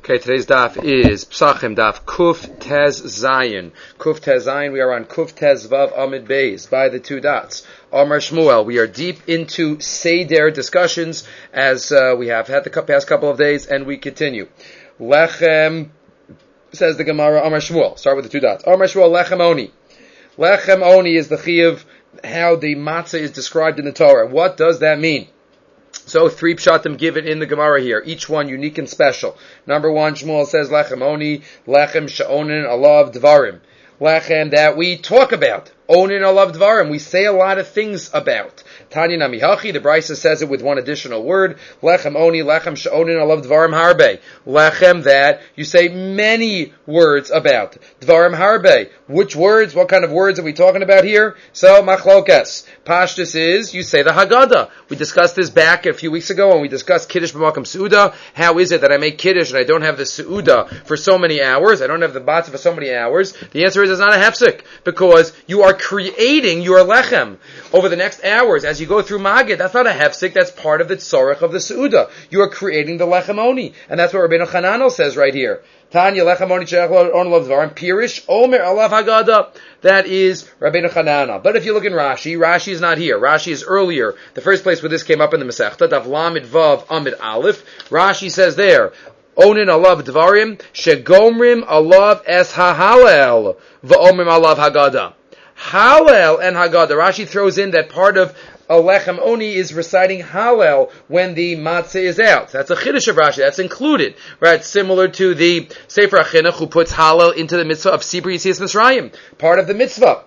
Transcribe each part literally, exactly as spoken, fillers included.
Okay, today's daf is Psachim daf Kuf Tez Zayin. Kuf Tez Zayin, we are on Kuf Tez Vav Amid Beis, by the two dots. Amar Shmuel, we are deep into Seder discussions, as uh, we have had the past couple of days, and we continue. Lechem, says the Gemara, Amar Shmuel, start with the two dots. Amar Shmuel, Lechem Oni. Lechem Oni is the chiyuv, how the matzah is described in the Torah. What does that mean? So three pshatim given in the Gemara here, each one unique and special. Number one, Shmuel says lechem oni, lechem she'onin alav dvarim. Lechem that we talk about. Onin alav dvarim. We say a lot of things about. Tanya namihachi, the Brisa says it with one additional word. Lechem oni, lechem she'onin alav dvarim harbe. Lechem that you say many words about. Dvarim harbe. Which words? What kind of words are we talking about here? So, machlokas. Pashtus is, you say the Haggadah. We discussed this back a few weeks ago when we discussed Kiddush b'makam Seudah. How is it that I make Kiddush and I don't have the Seudah for so many hours? I don't have the Matzah for so many hours. The answer is it's not a hefsek, because you are creating your lechem over the next hours as you go through Magid. That's not a hefsek, that's part of the tzorech of the Seudah. You are creating the lechem oni. And that's what Rabbeinu Chananel says right here. Tanya lechem oni she'ech on lav dvarim pirish omer alav Haggadah. That is Rabbeinu Chananel. But if you look in Rashi, Rashi is not here. Rashi is earlier. The first place where this came up in the Masechta, Daf Lamed Vav Amid Aleph. Rashi says there, Onin alav dvarim shegomrim alav es hahalel va'omrim alav Haggadah. Hallel and Haggadah. Rashi throws in that part of a lechem oni is reciting Hallel when the matzah is out. That's a chiddush of Rashi. That's included, right? Similar to the Sefer HaChinuch who puts Hallel into the mitzvah of Sibur Yitzias Mitzrayim. Part of the mitzvah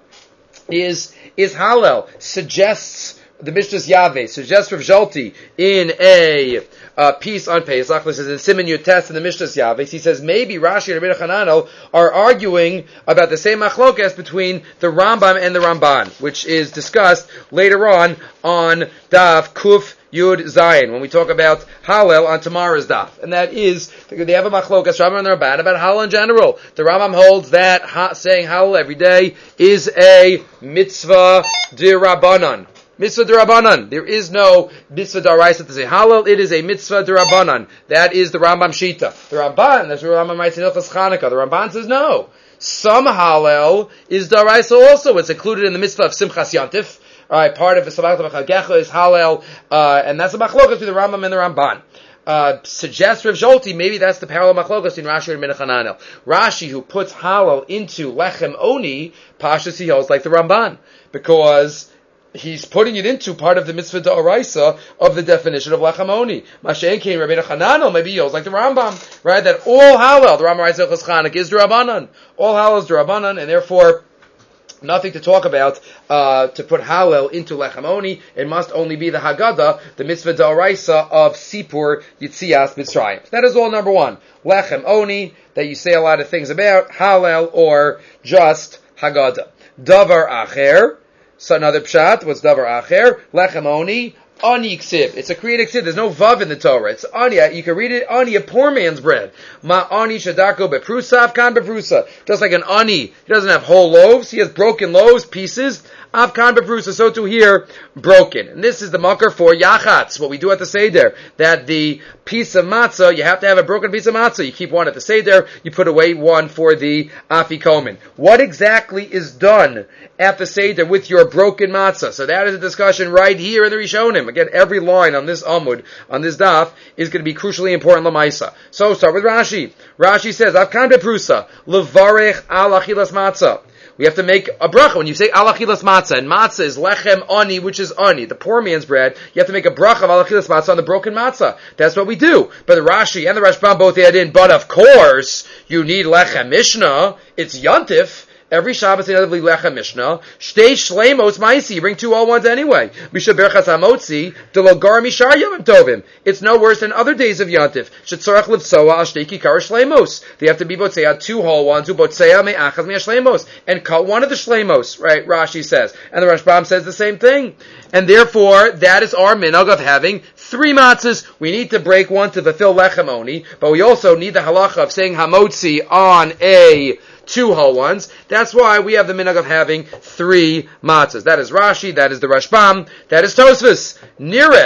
is is Hallel. Suggests the Mishnah's Yahweh, suggests Rav Zolti in a uh, piece on Pesach, this is in Siman Yutes in the Mishnah's Yahweh. He says maybe Rashi and Rabbeinu Chananel are arguing about the same machlokas between the Rambam and the Ramban, which is discussed later on on Daf Kuf Yud Zayin, when we talk about Hallel on tomorrow's daf. And that is, they have a machlokas, Rambam and the Ramban, about Hallel in general. The Rambam holds that ha- saying Hallel every day is a mitzvah d'Rabbanan. Mitzvah d'Rabbanan. There is no mitzvah d'Oraisa to say Hallel. It is a mitzvah d'Rabbanan. That is the Rambam Shita. The Ramban, that's what Rambam writes in Hilchos Chanukah. The Ramban says no. Some Hallel is d'Oraisa also. It's included in the mitzvah of Simchas Yantif. Alright, part of the Sabbath Chagecha is Hallel, uh, and that's the machlokas between the Rambam and the Ramban. Uh, suggests Rav Zolti, maybe that's the parallel machlokas in Rashi and Rabbeinu Chananel. Rashi, who puts Hallel into Lechem Oni, Pashtus he holds like the Ramban, because he's putting it into part of the mitzvah d'oraisa of the definition of lechem oni. Mashen came Rabbeinu Chananel, maybe he holds like the Rambam, right? That all Hallel, the Rambam writes Hilchos Chanukah, is d'Rabbanan. All Hallel is d'Rabbanan, and therefore nothing to talk about uh, to put Hallel into lechem oni. It must only be the Haggadah, the mitzvah d'oraisa of Sipur Yitzias Mitzrayim. So that is all number one. Lechem oni, that you say a lot of things about, Hallel, or just Haggadah. Davar acher. So another pshat, what's davar acher? Lechem oni, ani ksiv. It's a creative ksiv. There's no vav in the Torah. It's ani. You can read it, ani, a poor man's bread. Ma ani shadarko beprusa, avkan beprusa. Just like an ani, he doesn't have whole loaves. He has broken loaves, pieces. Avkan beprusa, so to here, broken. And this is the makar for yachatz, what we do at the Seder. That the piece of matzah, you have to have a broken piece of matzah. You keep one at the Seder, you put away one for the afikomen. What exactly is done at the Seder with your broken matzah? So that is a discussion right here in the Rishonim. Again, every line on this Amud, on this daf, is going to be crucially important lamaisa. So start with Rashi. Rashi says, Avkan beprusa, levarech al achilas matzah. We have to make a bracha. When you say al achilas matzah, and matzah is lechem ani, which is ani, the poor man's bread, you have to make a bracha of al achilas matzah on the broken matzah. That's what we do. But the Rashi and the Rashbam both add in, but of course, you need lechem mishnah. It's yantif. Every Shabbos inevitably lechem mishnah. Shtei shleimos ma'isi. You bring two all ones anyway. Misha berchas hamotzi delogar mishar yomim tovim. It's no worse than other days of yantif. Shetzorach livsoa al shtei kikar shleimos. They have to be botzea two whole ones. Who botzea me'achaz me'ashleimos, and cut one of the shleimos. Right? Rashi says, and the Rashbam says the same thing. And therefore, that is our minhag of having three matzahs. We need to break one to fulfill lechem oni, but we also need the halacha of saying hamotzi on a two whole ones. That's why we have the minhag of having three matzahs. That is Rashi, that is the Rashbam, that is Tosfos. Nireh.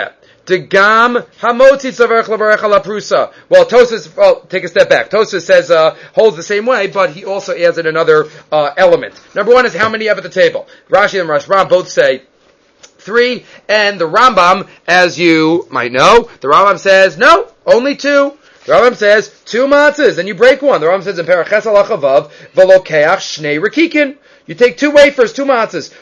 Degam hamotzi tzavarech levarech ala prusa. Well, Tosfos, well, take a step back. Tosfos says, uh, holds the same way, but he also adds in another, uh, element. Number one is how many you have at the table. Rashi and Rashbam both say three, and the Rambam, as you might know, the Rambam says, no, only two. The Rambam says, two matzahs, and you break one. The Rambam says in Paraches Alachavav, Velokeach Shnei Rekikin. You take two wafers, two matzahs.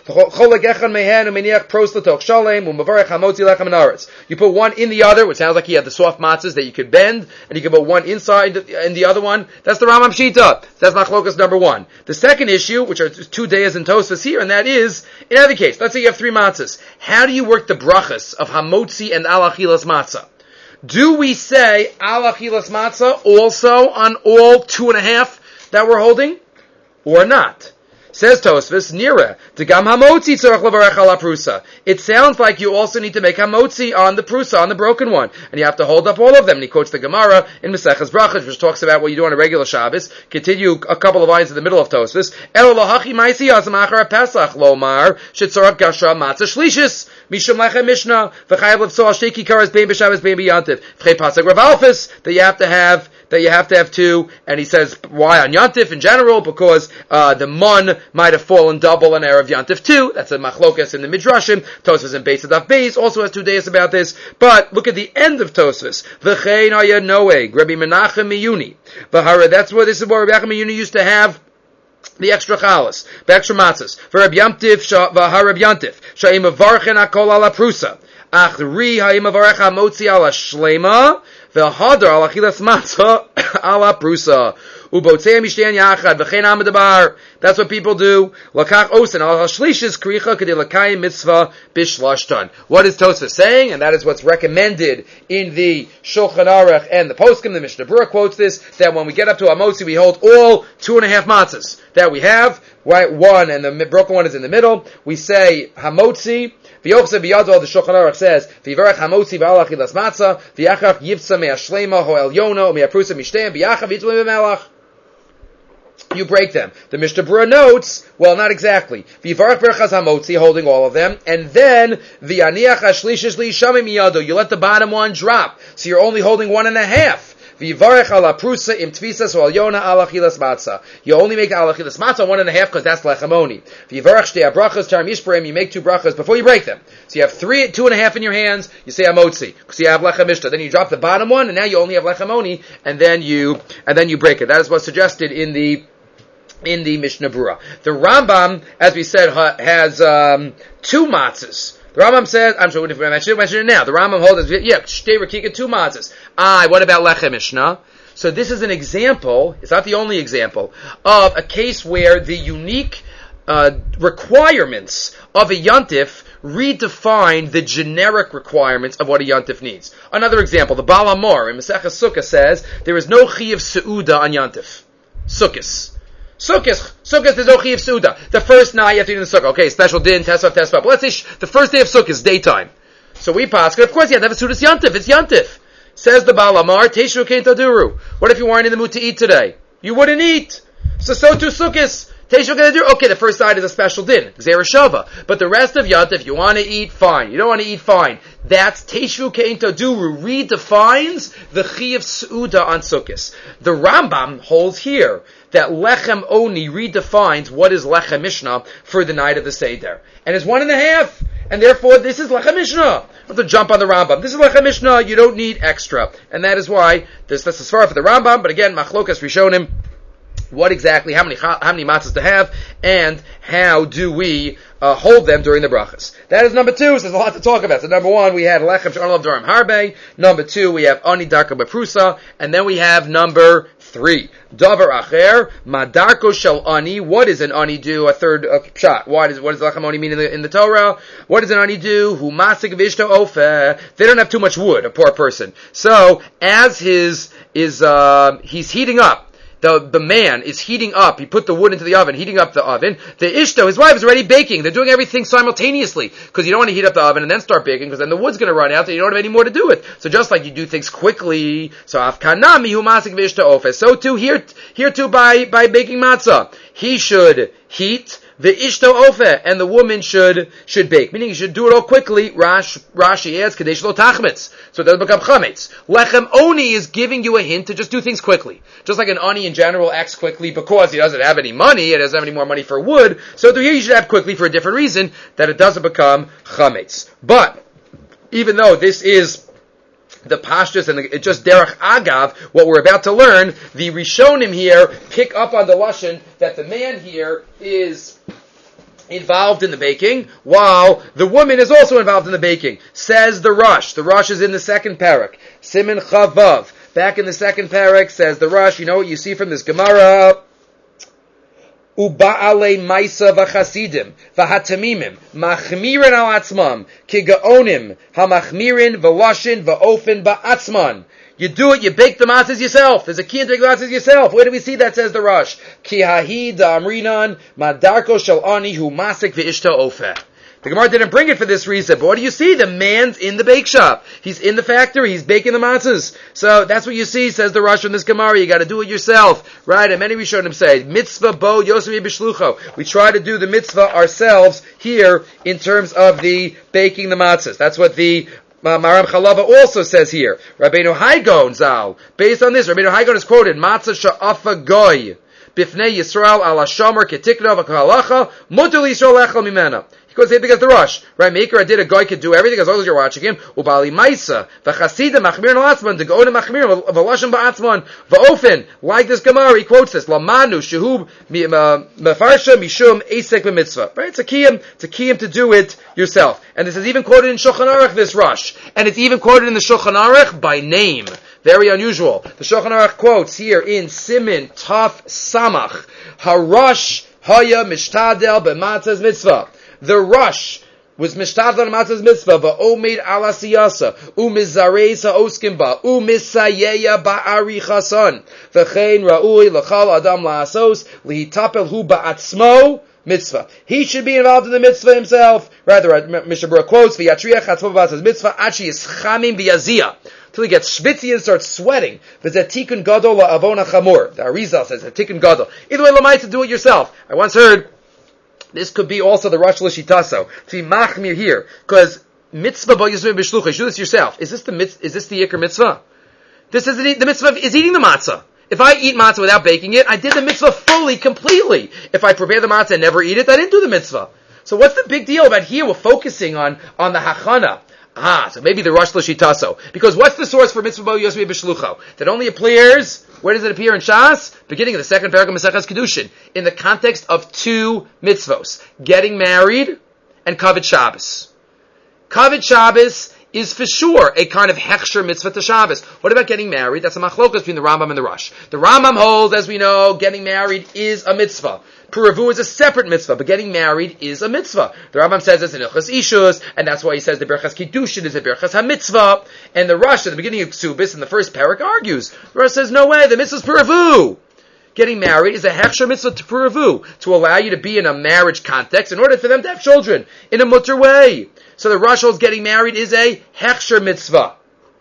You put one in the other, which sounds like he had the soft matzahs that you could bend, and you can put one inside in the other one. That's the Rambam Shita. That's machlokas number one. The second issue, which are two days in Tosfos here, and that is, in every case, let's say you have three matzahs. How do you work the brachas of hamotzi and alachilas matzah? Do we say alachilas matzah also on all two and a half that we're holding, or not? Says Tosfos, Nira, Degam hamotzi tzorach levarech ala prusa. It sounds like you also need to make hamotzi on the prusa, on the broken one, and you have to hold up all of them. And he quotes the Gemara in Maseches Brachos, which talks about what you do on a regular Shabbos. Continue a couple of lines in the middle of Tosfos. Elo lahachi ma'isi azam achar Pesach lomar shetzorach gasha matzah shlishis mishum lechem mishnah v'chayav levtzol shtei kikaras bein b'Shabbos bein b'yantiv v'chei pasuk Rav Alfus that you have to have that you have to have two. And he says why on Yantif in general, because uh, the mun might have fallen double on Erev Yantif too. That's a machlokas in the Midrashim. Tosfos in Beis Adaf Beis also has two days about this. But look at the end of Tosfos. V'chein haya noeg, Rabbi Menachem Miyuni. V'hara, that's what this is what Rabbi Menachem Miyuni used to have. The extra chalas, the extra matzahs. V'Rab Yantif, v'harab Yantif. Sha'im avarchen akol ala prusa. Achri ha'im avarech ha'motzi ala shlema. V'hadar ala chilas matzah ala prusa. Ubotzei mishtan yachad v'chein amadabar. That's what people do. Lakach osen al hashlishis kricha kedei lakayim mitzvah bishlashtan. What is Tosfos saying? And that is what's recommended in the Shulchan Aruch and the Poskim. The Mishnah Berurah quotes this, that when we get up to Hamotzi, we hold all two and a half matzahs that we have. Right, one, and the broken one is in the middle. We say Hamotzi. V'yopse b'yado, the Shulchan Aruch says, v'yivarech hamotzi v'alach ilas matzah, v'yachach yivtza me'ashlema ho'el yono, me'aprusa mishtem, v'yachach v'yitzma me'melach. You break them. The Mishnah Berurah notes, well, not exactly. V'yivarech berachas hamotzi, holding all of them, and then v'yaniach hashlishes li'ishamim miyado, you let the bottom one drop, so you're only holding one and a half. V'yivarech ala prusa im tvisas or al yona ala chilas matzah. You only make ala chilas matzah one and a half because that's lechamoni. V'yivarech shtei brachas tarim yishparim. You make two brachas before you break them. So you have three, two and a half in your hands. You say amotzi because you have lechem mishta. Then you drop the bottom one, and now you only have lechamoni, and then you and then you break it. That is what's suggested in the in the Mishnah Berurah. The Rambam, as we said, ha, has um, two matzahs. The Rambam says, I'm sure if I should mention it now. The Rambam holds, yeah, shtei rekika, two matzahs. Ah, what about lechem mishnah? So this is an example, it's not the only example, of a case where the unique uh, requirements of a yontif redefine the generic requirements of what a yontif needs. Another example, the Baal Hamor in Maseches Sukkah says, there is no chiyuv seuda on yontif. Sukkahs. Sukkot, Sukkot, there's no Chiyav Suda. The first night you have to eat in the Sukkah. Okay, special din, Tesvav, Tesvav. But let's say sh- the first day of Sukkot is daytime. So we pass, of course you have to have a Sudas Yantif. It's Yantif. Says the Baal Hamor, Teishu Kein Taduru. What if you weren't in the mood to eat today? You wouldn't eat. So so too Sukkot. Teishu Kein Taduru. Okay, the first night is a special din. Zera Shava. But the rest of Yantif, you want to eat, fine. You don't want to eat, fine. That's Teishu Kein Taduru redefines the Chiyav Suda on Sukkot. The Rambam holds here that Lechem Oni redefines what is Lechem Mishnah for the night of the Seder. And it's one and a half. And therefore, this is Lechem Mishnah. I have to jump on the Rambam. This is Lechem Mishnah. You don't need extra. And that is why, this, that's as far for the Rambam, but again, Machlokas Rishonim, what exactly, how many how many matzahs to have, and how do we uh, hold them during the brachas. That is number two, so there's a lot to talk about. So number one, we had Lechem Shalom Durim Harbe. Number two, we have Ani Darka Beprusa. And then we have number three. Davar Acher, Madarko Shel Ani. What does an Ani do? A third uh, shot. What does, what does Lechem Oni mean in the, in the Torah? What does an Ani do? Hu Masik Vishta Ofe. They don't have too much wood, a poor person. So, as his, is, uh, he's heating up, The, the man is heating up. He put the wood into the oven, heating up the oven. The Ishto, his wife, is already baking. They're doing everything simultaneously. Because you don't want to heat up the oven and then start baking, because then the wood's going to run out and you don't have any more to do with. So just like you do things quickly, so Afkanami hu masik v'ishto ofes. So too here, here too by, by baking matzah. He should heat, The ishto ofe, and the woman should should bake. Meaning you should do it all quickly. Rash, Rashi adds, kadesh lo tachmetz, so it doesn't become chametz. Lechem oni is giving you a hint to just do things quickly. Just like an ani in general acts quickly because he doesn't have any money, and doesn't have any more money for wood, so here you should act quickly for a different reason, that it doesn't become chametz. But, even though this is the pashtus and the, just derech agav, what we're about to learn, the Rishonim here pick up on the lashon that the man here is involved in the baking, while the woman is also involved in the baking. Says the Rush. The Rush is in the second parak. Siman Chavav. Back in the second parak, says the Rush, you know what you see from this Gemara? Uba'alei maisa v'chasidim v'hatamimim machmirin al atzmam ki gaonim hamachmirin v'lashin v'ofen ba'atzman. You do it, you bake the matzahs yourself. There's a key to bake the matzahs yourself. Where do we see that, says the Rush? Ki hahi da'amrinan madarko shel ani hu masik v'ishta ofeh. The Gemara didn't bring it for this reason, but what do you see? The man's in the bake shop. He's in the factory. He's baking the matzahs. So that's what you see, says the Rush in this Gemara. You got to do it yourself, right? And many Rishonim say, mitzvah bo yosemi b'shlucho. We try to do the mitzvah ourselves here in terms of the baking the matzahs. That's what the Uh, Maram Chalava also says here. Rabbeinu Haigon Zal. Based on this, Rabbeinu Haigon is quoted, Matzah sha'afa goy bifnei Yisrael ala shomer ketikna v'kahalacha mutar Yisrael echel mimena. He goes here because the Rush, right? Maker, I did a guy could do everything as long as you're watching him. Ubali Maisa, v'chasida machmir n'atzman, the go'onim machmir, v'lashem ba'atzman, v'ofen, like this Gemara, he quotes this, Lamanu, shehub, mefarsha, mishum, esek b'mitzvah. Right? It's a kiyum, it's a kiyum to do it yourself. And this is even quoted in Shulchan Aruch, this Rush. And it's even quoted in the Shulchan Aruch by name. Very unusual. The Shulchan Aruch quotes here in Simin Taf Samach, Harash Haya Mishtadel B'matzah's Mitzvah. The Rush was mishtadel on matzah's mitzvah, va'omed ala siyasa, u'mizareis ha'oskim ba, u'misayeya ba'arichasan, v'chein ra'ui l'chal adam la'asos, lihitapel hu ba'atzmo, mitzvah. He should be involved in the mitzvah himself. Rather, Mishnah Berurah quotes, v'yatriach hatzmo b'matzah's mitzvah, achi yischamim b'yaziyah, till he gets schwitzy and starts sweating. V'zeh tikun gadol la'avon ha'chamor. The Arizal says, a tikun gadol. Either way, l'mayt to do it yourself. I once heard, this could be also the Rosh L'Shitaso. To be machmir here. Because mitzvah bo yisrael b'shlucha. You do this yourself. Is this the mitz, is this the Yikr mitzvah? This is the, the mitzvah is eating the matzah. If I eat matzah without baking it, I did the mitzvah fully, completely. If I prepare the matzah and never eat it, I didn't do the mitzvah. So what's the big deal about here? We're focusing on, on the hachana. Ah, so maybe the Rosh L'Shitaso. Because what's the source for mitzvah bo yisrael b'shlucha? That only appears, where does it appear in Shas? Beginning of the second paragraph of Maseches Kedushin. In the context of two mitzvos. Getting married and Kavod Shabbos. Kavod Shabbos is for sure a kind of hechsher mitzvah to Shabbos. What about getting married? That's a machlokas between the Rambam and the Rush. The Rambam holds, as we know, getting married is a mitzvah. Puravu is a separate mitzvah, but getting married is a mitzvah. The Rambam says it's an Ilchas Ishus, and that's why he says the Berchas Kiddushin is a Berchas HaMitzvah. And the Rush, at the beginning of Ksubis, in the first parak, argues. The Rush says, no way, the mitzvah is Puravu. Getting married is a hechsher mitzvah to Puravu, to allow you to be in a marriage context in order for them to have children, in a mutter way. So the Rush holds getting married is a hechsher mitzvah.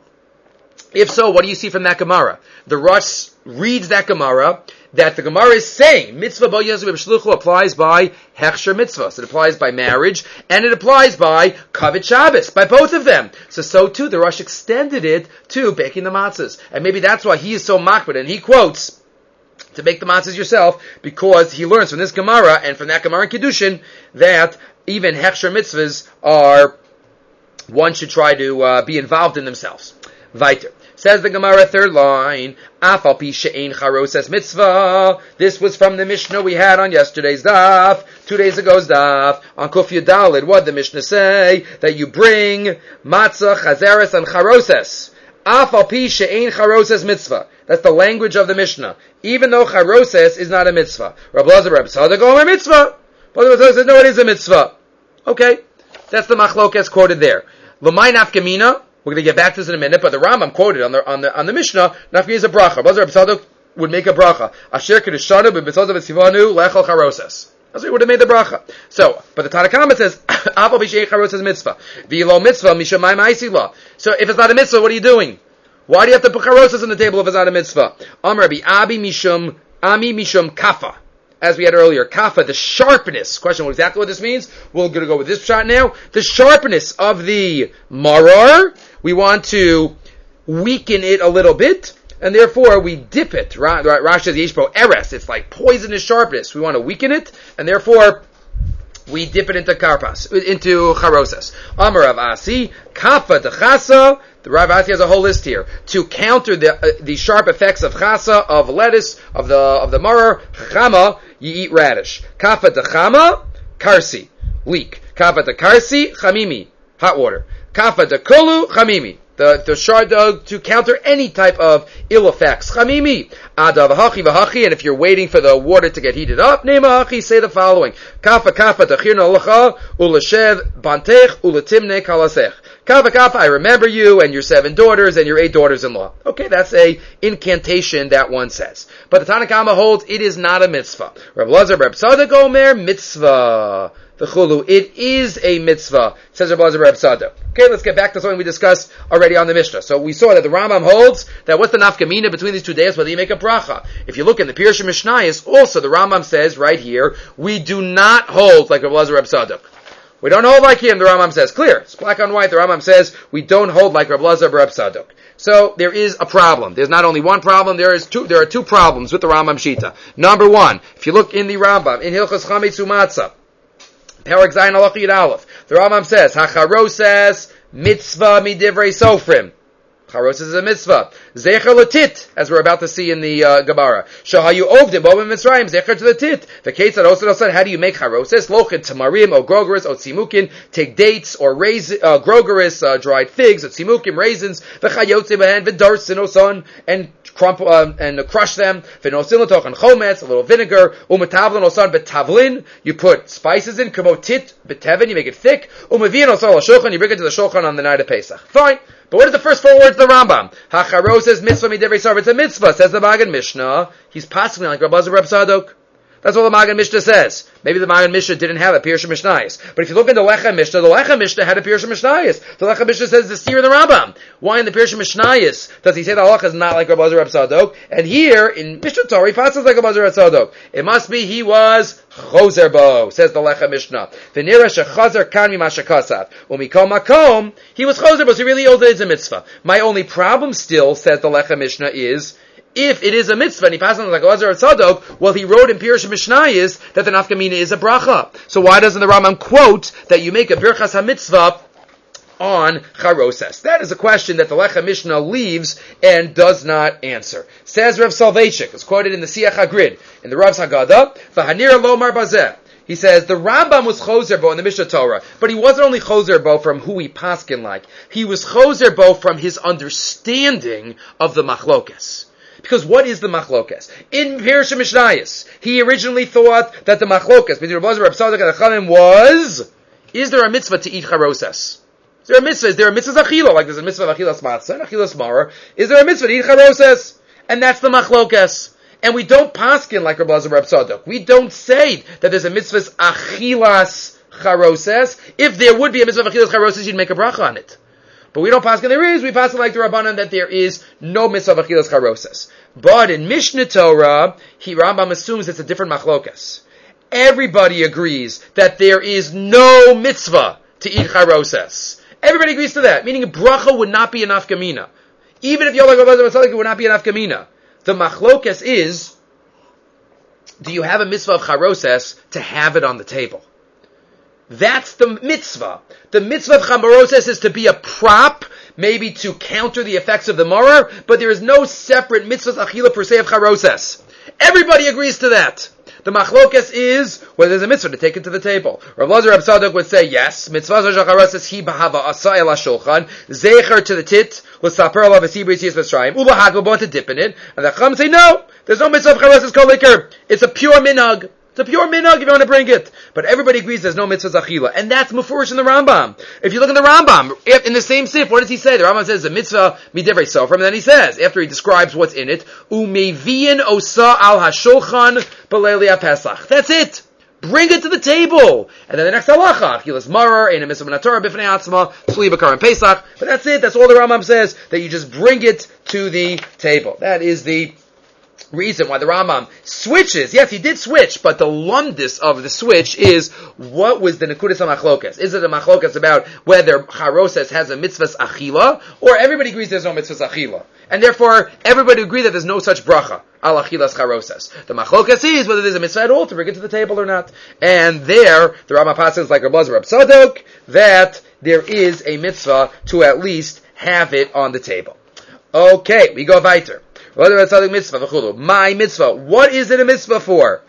If so, what do you see from that Gemara? The Rush reads that Gemara, that the Gemara is saying mitzvah bo yisrael b'shlucha applies by hechsher mitzvahs. It applies by marriage, and it applies by Kavod Shabbos, by both of them. So, so too, the Rush extended it to baking the matzahs. And maybe that's why he is so makbid, and he quotes to bake the matzahs yourself, because he learns from this Gemara, and from that Gemara in Kiddushin, that even hechsher mitzvahs are, one should try to uh, be involved in themselves. Weiter. Says the Gemara, third line, Afal pi she'ein charoses mitzvah. This was from the Mishnah we had on yesterday's daf, two days ago's daf. On Kuf Yudalid, what did the Mishnah say? That you bring matzah, chazeres, and charoses. Afal pi she'ein charoses mitzvah. That's the language of the Mishnah. Even though charoses is not a mitzvah. Rabbi Lazar, Rabbi Tzadok, Omer mitzvah. But the Tzadok says, no, it is a mitzvah. Okay. That's the machlokes quoted there. L'may nafkamina. We're going to get back to this in a minute, but the Rambam quoted on the on the on the Mishnah, nafkamina is a bracha. Rabbi Tzadok would make a bracha. Asher kedeshanu b'mitzvah v'tzivanu lechol charoses. That's what he would have made the bracha. So, but the Tanakh says, Afal b'she'ein charoses mitzvah. V'lo mitzvah mishamay ma'isi la. So if it's not a mitzvah, what are you doing? Why do you have to put charoses on the table if it's not a mitzvah? Am Rabbi Abi mishum Ami mishum kafa. as we had earlier, kafa, the sharpness. Question exactly what this means. We're going to go with this shot now. The sharpness of the marar, we want to weaken it a little bit, and therefore we dip it. Rashi says yeshbo eres. It's like poisonous sharpness. We want to weaken it, and therefore we dip it into karpas, into charosas. Amar Rav Asi, kafa de chasa. The Rav Asi has a whole list here to counter the uh, the sharp effects of chasa, of lettuce, of the of the marar. Chama, you eat radish. Kafa de chama, karsi, leek. Kafa de karsi, chamimi, hot water. Kafa de kolu, chamimi. The, the shardog to counter any type of ill effects. Chamimi. Ada v'hachi v'hachi, and if you're waiting for the water to get heated up, nema hachi, say the following. Kafa kafa dachirna lacha, ulashev bantech, ulatimne kalasech. Kafa kafa, I remember you and your seven daughters and your eight daughters-in-law. Okay, that's a incantation that one says. But the Tanakama holds it is not a mitzvah. Reb Lazar, Reb Tzadok Omer, mitzvah. The chulu, it is a mitzvah, says Reb Lazar Reb Tzadok. Okay, let's get back to something we discussed already on the Mishnah. So we saw that the Rambam holds that what's the nafkamina between these two days, whether you make a bracha. If you look in the Pirush Mishnayos, also the Rambam says right here, we do not hold like Reb Lazar Reb Tzadok. We don't hold like him, the Rambam says. Clear. It's black on white. The Rambam says we don't hold like Reb Lazar Reb Tzadok. So there is a problem. There's not only one problem, there is two, there are two problems with the Rambam Shita. Number one, if you look in the Rambam, in Hilchos Chametz Umatzah, Perek Zayin Halach Yud Aleph, the Rambam says, Hacharoses mitzvah midivrei sofrim. Charos is a mitzvah. Zecher l'tit, as we're about to see in the uh, Gemara. Shahayu ovdim bo b'Mitzrayim, zecher to the tit. The Ketzad also said, how do you make charoses? Lochet tamarim, o grogeris, o tzimukin. Take dates or raisin, uh, grogeris, uh, dried figs, o tzimukim, raisins. V'chayotze behen, v'darsin, o son, and crumple uh, and crush them. V'nosin l'toch and chometz, a little vinegar. U'metavlin, o son, betavlin. You put spices in, kamo tit, betevin, you make it thick. U'mevin, o son, l'shulchan, you bring it to the shulchan on the night of Pesach. Fine. But what are the first four words of the Rambam? Hacharos says mitzvah midivrei sarv. It's a mitzvah, says the Magen Mishnah. He's possibly like Reb Lazar Reb Tzadok. That's what the Magen Mishnah says. Maybe the Magen Mishnah didn't have a Pirush Mishnayos. But if you look in the Lechem Mishnah, the Lechem Mishnah had a Pirush Mishnayos. The Lechem Mishnah says the steer in the Rambam. Why in the Pirush Mishnayos does he say the halacha is not like Reb Lazar Reb Tzadok? And here, in Mishnah Torah, he passes like Reb Lazar Reb Tzadok. It must be he was choser bo, says the Lechem Mishnah. V'nira shechazer kan mimasha kasav. U'mikom makom, he was choser bo, so he really owed it as a mitzvah. My only problem still, says the Lechem Mishnah, is if it is a mitzvah and he passes on like Lazar Tzadok, well, he wrote in Pirush Mishnayos that the nafkamina is a bracha. So why doesn't the Rambam quote that you make a birchas ha-mitzvah on charoses? That is a question that the Lechem Mishnah leaves and does not answer. Says Rav Soloveitchik, it's quoted in the Siach HaGrid, in the Rav's Haggadah, v'hanir lomar bazeh. He says, the Rambam was choser bo in the Mishnah Torah, but he wasn't only choser bo from who he paskin like. He was choser bo from his understanding of the machlokes. Because what is the machlokes? In Pirush Mishnayos, he originally thought that the machlokes between Reb Lazar, Reb Tzadok, and the Chachamim was, is there a mitzvah to eat charoses? Is there a mitzvah? Is there a mitzvah achila? Like there's a mitzvah of achilas matzah and achilas maror. Is there a mitzvah to eat charoses? And that's the machlokes. And we don't paskin like Reb Lazar, Reb Tzadok. We don't say that there's a mitzvah achilas charoses. If there would be a mitzvah of achilas charoses, you'd make a bracha on it. But we don't pass there is, we pass like the Rabbanan that there is no mitzvah of achilas charoses. But in Mishnah Torah, he Rambam assumes it's a different machlokas. Everybody agrees that there is no mitzvah to eat charoses. Everybody agrees to that, meaning a bracha would not be an nafkamina. Even if you're like Rabbi Tzadok, it would not be an nafkamina. The machlokas is, do you have a mitzvah of charoses to have it on the table? That's the mitzvah. The mitzvah of charoses is to be a prop, maybe to counter the effects of the maror, but there is no separate mitzvah achila per se of charoses. Everybody agrees to that. The machlokas is whether there's a mitzvah to take it to the table. Rav Lazar Reb Tzadok would say yes. Mitzvah of charoses hi bahava asa el shulchan zecher to the tit l'saper alav esibris yis Mitzrayim ulahag we're to dip in it, and the Chacham say no. There's no mitzvah of charoses kol liker. It's a pure minhag. It's a pure minhag if you want to bring it. But everybody agrees there's no mitzvah zachila. And that's mufurish in the Rambam. If you look in the Rambam, if, in the same sif, what does he say? The Rambam says the mitzvah midivrei sofrim, and then he says, after he describes what's in it, umevian osa al hashulchan b'leili ha-pesach. That's it. Bring it to the table. And then the next halacha, achilas maror, ein a mitzvah minatorah b'fnei atzma, tzli b'kar and pesach. But that's it. That's all the Rambam says, that you just bring it to the table. That is the reason why the Rambam switches. Yes, he did switch, but the lumdis of the switch is, what was the Nekudas HaMachlokas? Is it a Machlokas about whether Charoses has a mitzvahs achila, or everybody agrees there's no mitzvahs achila? And therefore, everybody agrees that there's no such bracha, al achilas Charoses. The Machlokas is whether there's a mitzvah at all to bring it to the table or not. And there, the Rambam passes like Reb Elazar Reb Tzadok, that there is a mitzvah to at least have it on the table. Okay, we go weiter. My mitzvah. What is it a mitzvah for?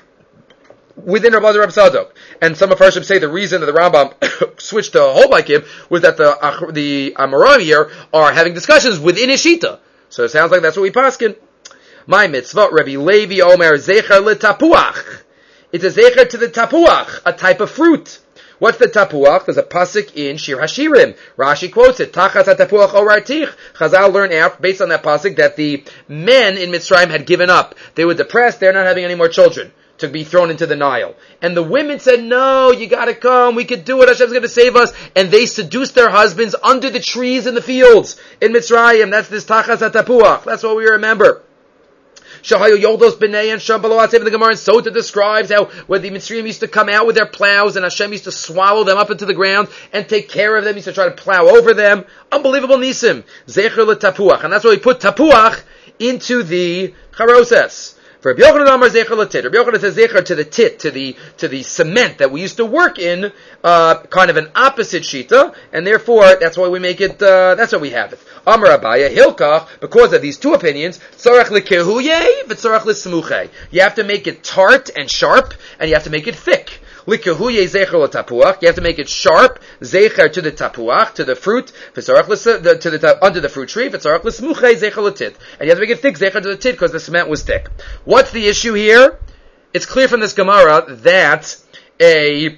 Within Reb Elazar Reb Tzadok. And some of Farshim say the reason that the Rambam switched to hold like him was that the the Amoraim here are having discussions within Ishita. So it sounds like that's what we paskin. My mitzvah, Rabbi Levi Omer, Zecher l'tapuach. It's a zecher to the tapuach, a type of fruit. What's the tapuach? There's a pasuk in Shir Hashirim. Rashi quotes it. Tachas tapuach orartich. Chazal learn out based on that pasuk that the men in Mitzrayim had given up. They were depressed. They're not having any more children to be thrown into the Nile. And the women said, "No, you got to come. We could do it. Hashem's going to save us." And they seduced their husbands under the trees in the fields in Mitzrayim. That's this tachas tapuach. That's what we remember. Shahayu Yoldos B'nei and Shabbalat in the Gemara, and Sota describes how when the Mitzrayim used to come out with their plows and Hashem used to swallow them up into the ground and take care of them, he used to try to plow over them. Unbelievable nisim. Zecher l'tapuach. And that's why we put tapuach into the charoses. For Rabbi Yochanan Amar zecher l'tit. Rabbi Yochanan says zecher to the tit, to the to the cement that we used to work in, uh, kind of an opposite shita, and therefore that's why we make it. Uh, that's why we have it. Amar Abaya Hilkach, because of these two opinions, tzorach l'kehuye v'tzorach l'smuche. You have to make it tart and sharp, and you have to make it thick. L'kehuye zecher l'tapuach. You have to make it sharp, zecher to the tapuach, to the fruit, v'tzorach l's to the under the fruit tree, v'tzorach l'smuche zecher l'tit. And you have to make it thick, zecher to the tit, because the cement was thick. What's the issue here? It's clear from this Gemara that a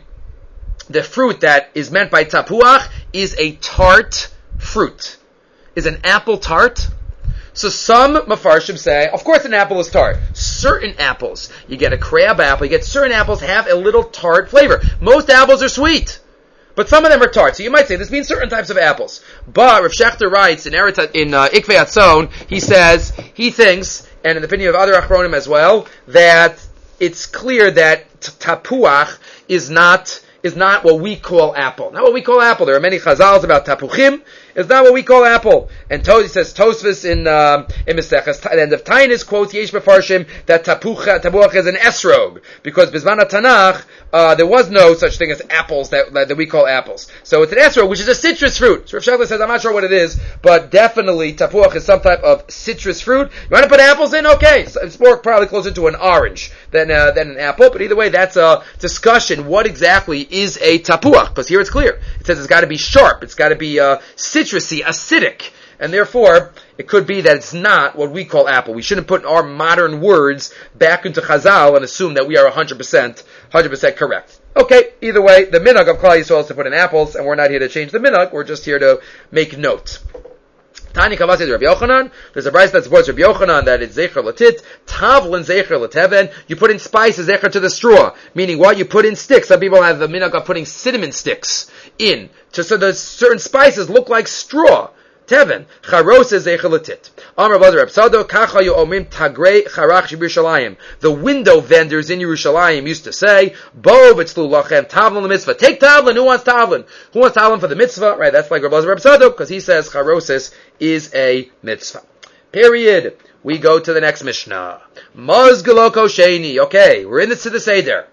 the fruit that is meant by tapuach is a tart fruit. Is an apple tart? So some mafarshim say, of course an apple is tart. Certain apples, you get a crab apple, you get certain apples have a little tart flavor. Most apples are sweet, but some of them are tart. So you might say this means certain types of apples. But Rav Shechter writes in Eretz, in uh, Ikvei Atzon, he says, he thinks, and in the opinion of other Achronim as well, that it's clear that t- tapuach is not is not what we call apple. Not what we call apple. There are many chazals about tapuchim. It's not what we call apple. And to, he says Tosfos in um, in Mesechus, at the end of Tainus quotes Yesh Mefarshim that tapuch tapuach is an esrog, because Bizman Tanakh uh, there was no such thing as apples that, that that we call apples. So it's an esrog, which is a citrus fruit. So Rav Shechter says, I'm not sure what it is, but definitely tapuach is some type of citrus fruit. You want to put apples in? Okay, so it's more probably closer to an orange than uh, than an apple. But either way, that's a discussion. What exactly is a tapuach? Because here it's clear. It says it's got to be sharp. It's got to be uh, citrusy, acidic, and therefore it could be that it's not what we call apple. We shouldn't put our modern words back into Chazal and assume that we are one hundred percent, one hundred percent correct. Okay, either way, the minhag of Klal Yisrael is to put in apples, and we're not here to change the minhag. We're just here to make note. Tani Kavasi Rabbi Yochanan. There's a brayso that supports Rabbi Yochanan that it's zecher latit, tavlin zecher lateven. You put in spices zecher to the straw, meaning what? You put in sticks. Some people have the minhag of putting cinnamon sticks in, just so that certain spices look like straw. Teven charos is zecher latit. Amar Rabbi Reb Tzadok kachayu omim tagrei charach Yerushalayim. The window vendors in Yerushalayim used to say, "Bo v'tzlu lachem tavlin l'mitzvah." Take tavlin. Who wants tavlin? Who wants tavlin for the mitzvah? Right. That's like Rabbi Reb Tzadok because he says charosis is a mitzvah. Period. We go to the next Mishnah. Maz geloko sheni. Okay, we're in the Siddur Seder.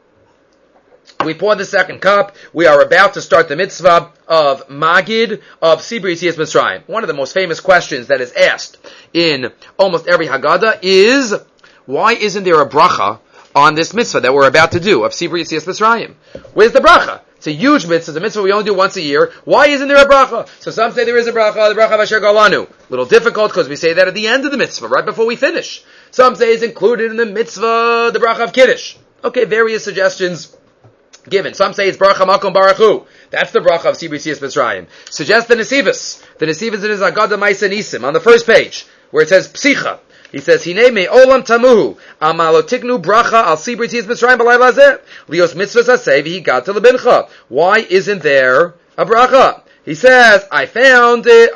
We pour the second cup. We are about to start the mitzvah of Magid of Sibri Yitzias Mitzrayim. One of the most famous questions that is asked in almost every Haggadah is, why isn't there a bracha on this mitzvah that we're about to do of Sibri Yitzias Mitzrayim? Where's the bracha? It's a huge mitzvah. It's a mitzvah we only do once a year. Why isn't there a bracha? So some say there is a bracha, the bracha of Asher Galanu. A little difficult because we say that at the end of the mitzvah, right before we finish. Some say it's included in the mitzvah, the bracha of Kiddush. Okay, various suggestions given. Some say it's Baruch HaMakom Baruch Hu. That's the bracha of Sibri Yitzias Mitzrayim. Suggest the Nesivos. The Nesivos in his Haggadah Ma'aseh Nisim on the first page, where it says Psicha. He says, Hinei me olam tamuhu, amalotiknu bracha al Sibri Yitzias Mitzrayim b'layla zeh, lios mitzvahs haseh v'higat lebincha. Why isn't there a bracha? He says, I found it.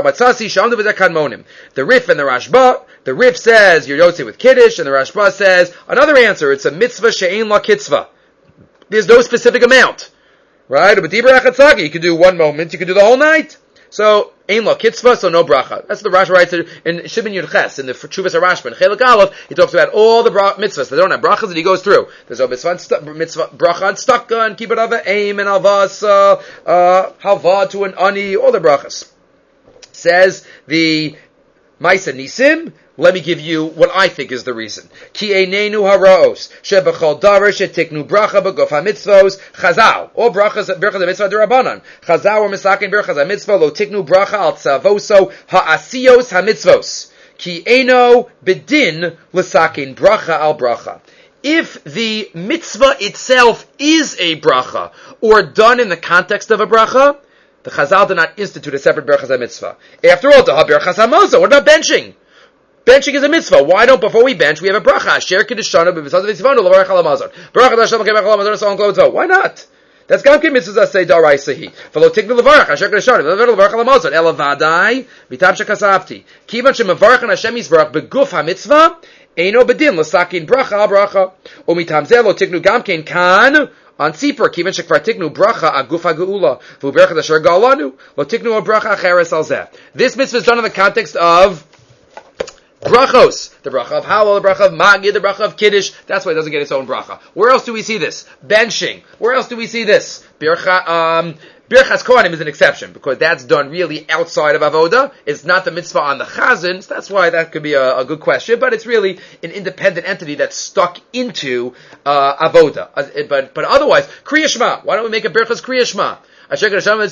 The Rif and the Rashba. The Rif says you're Yotze with Kiddush, and the Rashba says another answer. It's a mitzvah she'ein la kitzvah. There's no specific amount, right? But Dibra Achatzagi, you could do one moment, you could do the whole night. So ein la kitzvah, so no bracha. That's what the Rashi writes in Shimon Yud Ches in the Chuvas HaRashba in Chelik Aleph. He talks about all the bra- mitzvahs that don't have brachas, and he goes through. There's a mitzvah, stu- mitzvah bracha on staka and kibbut ava aim and alvas, uh, uh, halva to an ani, all the brachas. Says the Maisa Nisim. Let me give you what I think is the reason. Ki einenu haraos shebechol davar shetiknu bracha b'gof hamitzvos chazal. All brachas brachas mitzvah derabanan. Chazal or misakin brachas hamitzvah lo tiknu bracha al tzavoso haasiyos hamitzvos. Ki eino bedin l'sakin bracha al bracha. If the mitzvah itself is a bracha or done in the context of a bracha, the Chazal did not institute a separate berachas mitzvah. After all, to ha berachas hamazon. What about benching? Benching is a mitzvah. Why don't, before we bench, we have a bracha? Asher kiddushanu b'mitzvah v'tzivanu l'varach al hamazon. Bracha d'Hashem l'kevach al hamazon so on so. Why not? That's gamkin mitzvah say daraisa hi. V'lo tiknu l'varach asher kiddushanu l'varach al hamazon. Ela vadai mitam shekasavti. Kivan shemavarach an Hashem yisvarach beguf hamitzvah eino bedin l'sakin bracha al bracha. Umitam zeh lo tiknu gamkin kan on Tzipor, kiven shekvar tiknu bracha aguf ha'geula v'uberachas asher galanu lo tiknu a bracha acheres al zeh. This mitzvah is done in the context of brachos, the bracha of Halal, the bracha of Magid, the bracha of Kiddush. That's why it doesn't get its own bracha. Where else do we see this? Benching. Where else do we see this? Bircha, um, Birchas Kohanim is an exception, because that's done really outside of Avoda. It's not the mitzvah on the Chazan, so that's why that could be a, a good question, but it's really an independent entity that's stuck into uh, Avoda. Uh, but but otherwise, Kriya Shema. Why don't we make a Birchas Kriya Shema? Or Shmon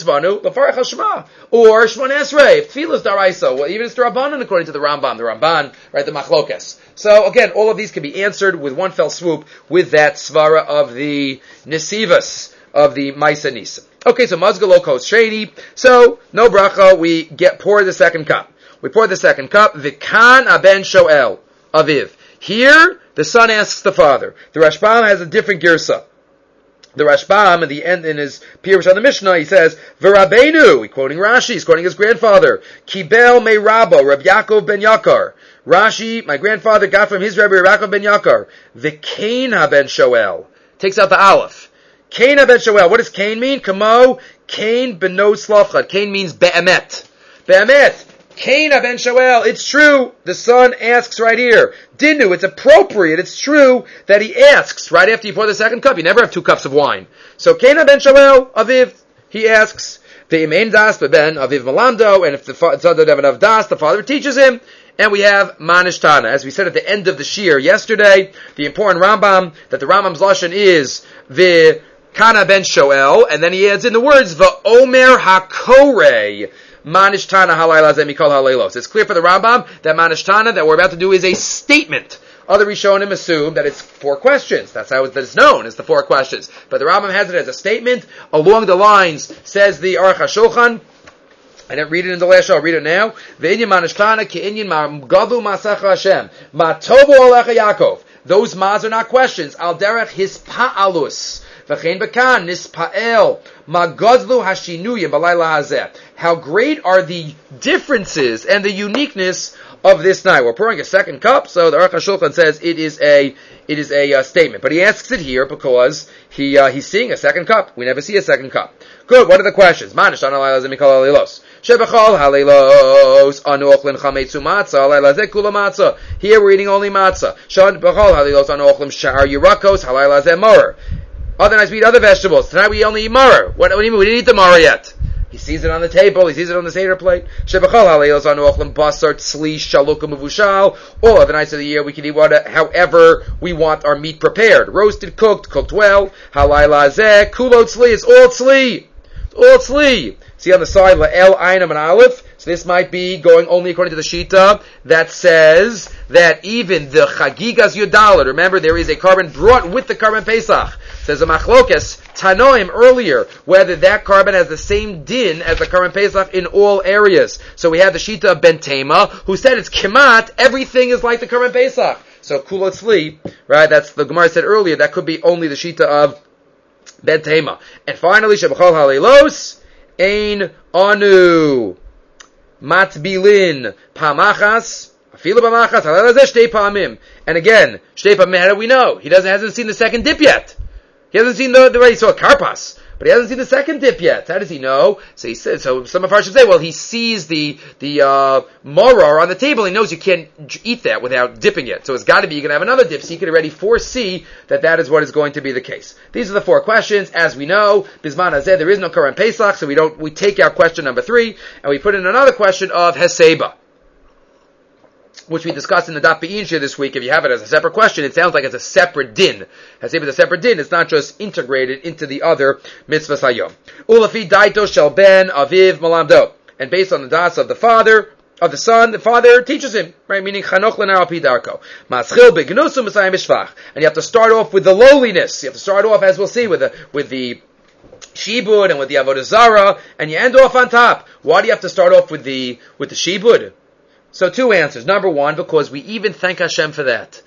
Esrei, if Tfilas Daraisa, well, even it's Darabanan according to the Rambam, the Ramban, right, the Machlokes. So again, all of these can be answered with one fell swoop with that svara of the Nesivas, of the Maisa Nisa. Okay, so Mazgalo Kos Shady. So, no bracha, we get, pour the second cup. We pour the second cup, Vikan Aben Shoel, Aviv. Here, the son asks the father. The Rashbam has a different girsa. The Rashbam, in the end, in his Pirush on the Mishnah, he says, V'Rabbeinu, he's quoting Rashi, he's quoting his grandfather, Kibel me Rabbo, Rab Yaakov ben Yakar. Rashi, my grandfather, got from his Rabbi, Rab Yaakov ben Yakar. V'Kain ben Shoel. Takes out the Aleph. Kain ben Shoel. What does Kain mean? Kamo, Kain beno Slavchad. Kain means Be'emet. Be'emet. Kain ben Shoel, it's true. The son asks right here. Dinu, it's appropriate, it's true that he asks right after you pour the second cup. You never have two cups of wine. So Kain ben Shoel, Aviv, he asks. Ve'im das ben Aviv Malamdo, and if the son doesn't have enough das, the father teaches him. And we have Manishtana. As we said at the end of the shir yesterday, the important Rambam, that the Rambam's Lashon is the Kana ben Shoel, and then he adds in the words, V'omer hakorei. Manishtana halayla zemikol halaylos. It's clear for the Rambam that Manishtana that we're about to do is a statement. Other Rishonim assume that it's four questions. That's how it's known, as the four questions. But the Rambam has it as a statement along the lines, says the Aruch HaShulchan. I didn't read it in the last show, I'll read it now. Ve'inyan Manishtana ki'inyan ma'gadu ma'asacha Hashem. Ma'tovu alecha Yaakov. Those ma'as are not questions. Al derech his pa'alus. V'chein b'kan nispa'el. Ma'godlu hashinuyim b'layla hazeh. How great are the differences and the uniqueness of this night. We're pouring a second cup, so the Aruch HaShulchan says it is a it is a uh, statement. But he asks it here because he uh, he's seeing a second cup. We never see a second cup. Good. What are the questions? Manishtana halayla zemikol halaylos. Shebechol halaylos anu ochlin chametzu matzah halayla zeh kula matzah. Here we're eating only matzah. Shebechol halaylos anu ochlin shar yirakos halayla zeh morer. Other nights we eat other vegetables. Tonight we only eat morer. What, what do you mean? We didn't eat the morer yet. He sees it on the table. He sees it on the Seder plate. Shebechol halaylos anu ochlin basar tzli shaluka mevushal. All other nights of the year we can eat whatever, however we want our meat prepared. Roasted, cooked, cooked well. Halayla zeh kulo tzli. It's all tzli. It's all tzli. See on the side, la'el einam and aleph. So this might be going only according to the Shita that says that even the Chagigas Yudalit, remember there is a carbon brought with the carbon Pesach. Says a Machlokes, Tanoim earlier, whether that carbon has the same din as the carbon Pesach in all areas. So we have the Shita of Ben Tema, who said it's Kemat, everything is like the carbon Pesach. So Kulot Tzli, right, that's the Gemara said earlier, that could be only the Shita of Ben Tema. And finally, Shebechol Haleilos, Ein anu matbilin pamachas afilu pamachas halal hazeh shtei pamim. And again, shtei pamim. How do we know? He doesn't hasn't seen the second dip yet. He hasn't seen the the way he saw karpas, but he hasn't seen the second dip yet. How does he know? So he said. So some of us should say, well, he sees the the uh, maror on the table. He knows you can't eat that without dipping it. So it's got to be you're going to have another dip. So he could already foresee that that is what is going to be the case. These are the four questions. As we know, bisman hazeh, there is no Koran Pesach, so we don't we take out question number three and we put in another question of heseba, which we discussed in the Daf Be'in Shir this week. If you have it as a separate question, it sounds like it's a separate din. As if it's a separate din, it's not just integrated into the other mitzvahs hayom. Ulafi daito shel ben aviv malamdo. And based on the das of the father, of the son, the father teaches him, right? Meaning chanoch l'nar al pi darko. Maschil begnusum b'sayim b'shvach. And you have to start off with the lowliness. You have to start off, as we'll see, with the, with the shibud and with the avodah zarah, and you end off on top. Why do you have to start off with the, with the shibud? So two answers. Number one, because we even thank Hashem for that.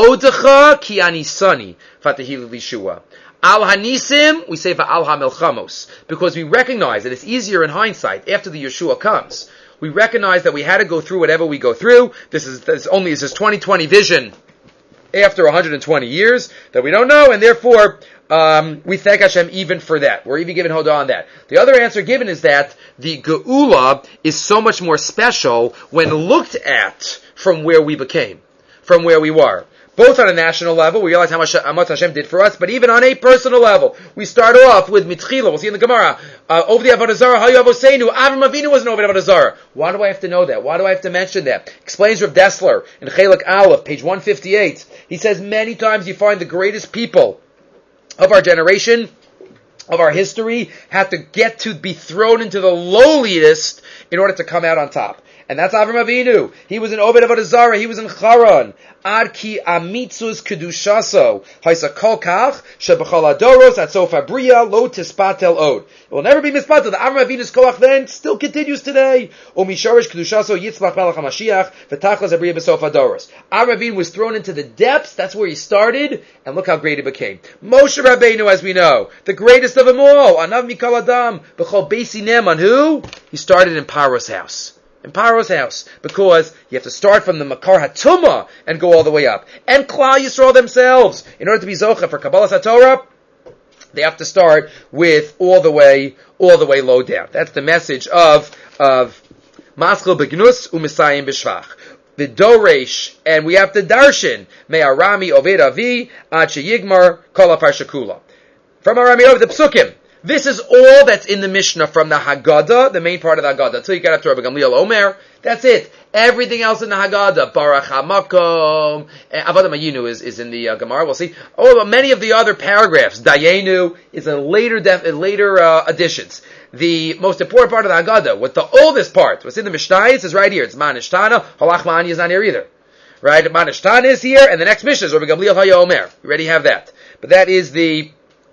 Odecha ki anisani fatahil lishua. Al hanisim, we say va'al ha-melchamos. Because we recognize that it's easier in hindsight, after the Yeshua comes. We recognize that we had to go through whatever we go through. This is, this only is this twenty twenty vision after one hundred twenty years that we don't know, and therefore, Um, we thank Hashem even for that. We're even given hold on that. The other answer given is that the Geula is so much more special when looked at from where we became, from where we were. Both on a national level, we realize how much, how much Hashem did for us, but even on a personal level, we start off with Mitchila, we'll see in the Gemara, uh, over the Avodah Zarah, Hayu Avoseinu, Avram Avinu wasn't over the Avodah Zarah. Why do I have to know that? Why do I have to mention that? Explains Rav Dessler in Chelek Aleph, page one fifty-eight. He says many times you find the greatest people of our generation, of our history, have to get to be thrown into the lowliest in order to come out on top. And that's Avram Avinu. He was in Obed Avodah Zarah. He was in Charan. Ad ki amitzus kedushaso haisa kol kach shebachal adoros at sof abriya lo tispatel od. It will never be mispatel. The Avram Avinu's koach then still continues today. Umisharish kedushaso yitzlach melech hamashiach v'tachlas abriya b'sof adoros. Avram Avinu was thrown into the depths. That's where he started, and look how great he became. Moshe Rabbeinu, as we know, the greatest of them all. Anav mikol adam b'chol beisi neman. Who? He started in Paro's house. In Paro's house, because you have to start from the Makar HaTumah and go all the way up. And Klal Yisrael themselves, in order to be Zocha for Kabbalas HaTorah, they have to start with all the way, all the way low down. That's the message of, of Maschil Begnus U'Misayim B'Shvach. The Doresh, and we have to Darshan, Me'arami Oved Avi, Ad Sheyigmar, Kol HaParsha Kula. From Arami Oved, the Psukim. This is all that's in the Mishnah from the Haggadah, the main part of the Haggadah, until you get up to Rabbi Gamliel Omer. That's it. Everything else in the Haggadah, Baruch HaMakom, Avodah Mayinu is, is in the uh, Gemara. We'll see. Oh, many of the other paragraphs, Dayenu is a later def, later uh, additions. The most important part of the Haggadah, with the oldest part, what's in the Mishnah is right here. It's Manishtana. Halach Ma'ani is not here either. Right? Manishtana is here, and the next Mishnah is Rabbi Gamliel Haya Omer. We already have that. But that is the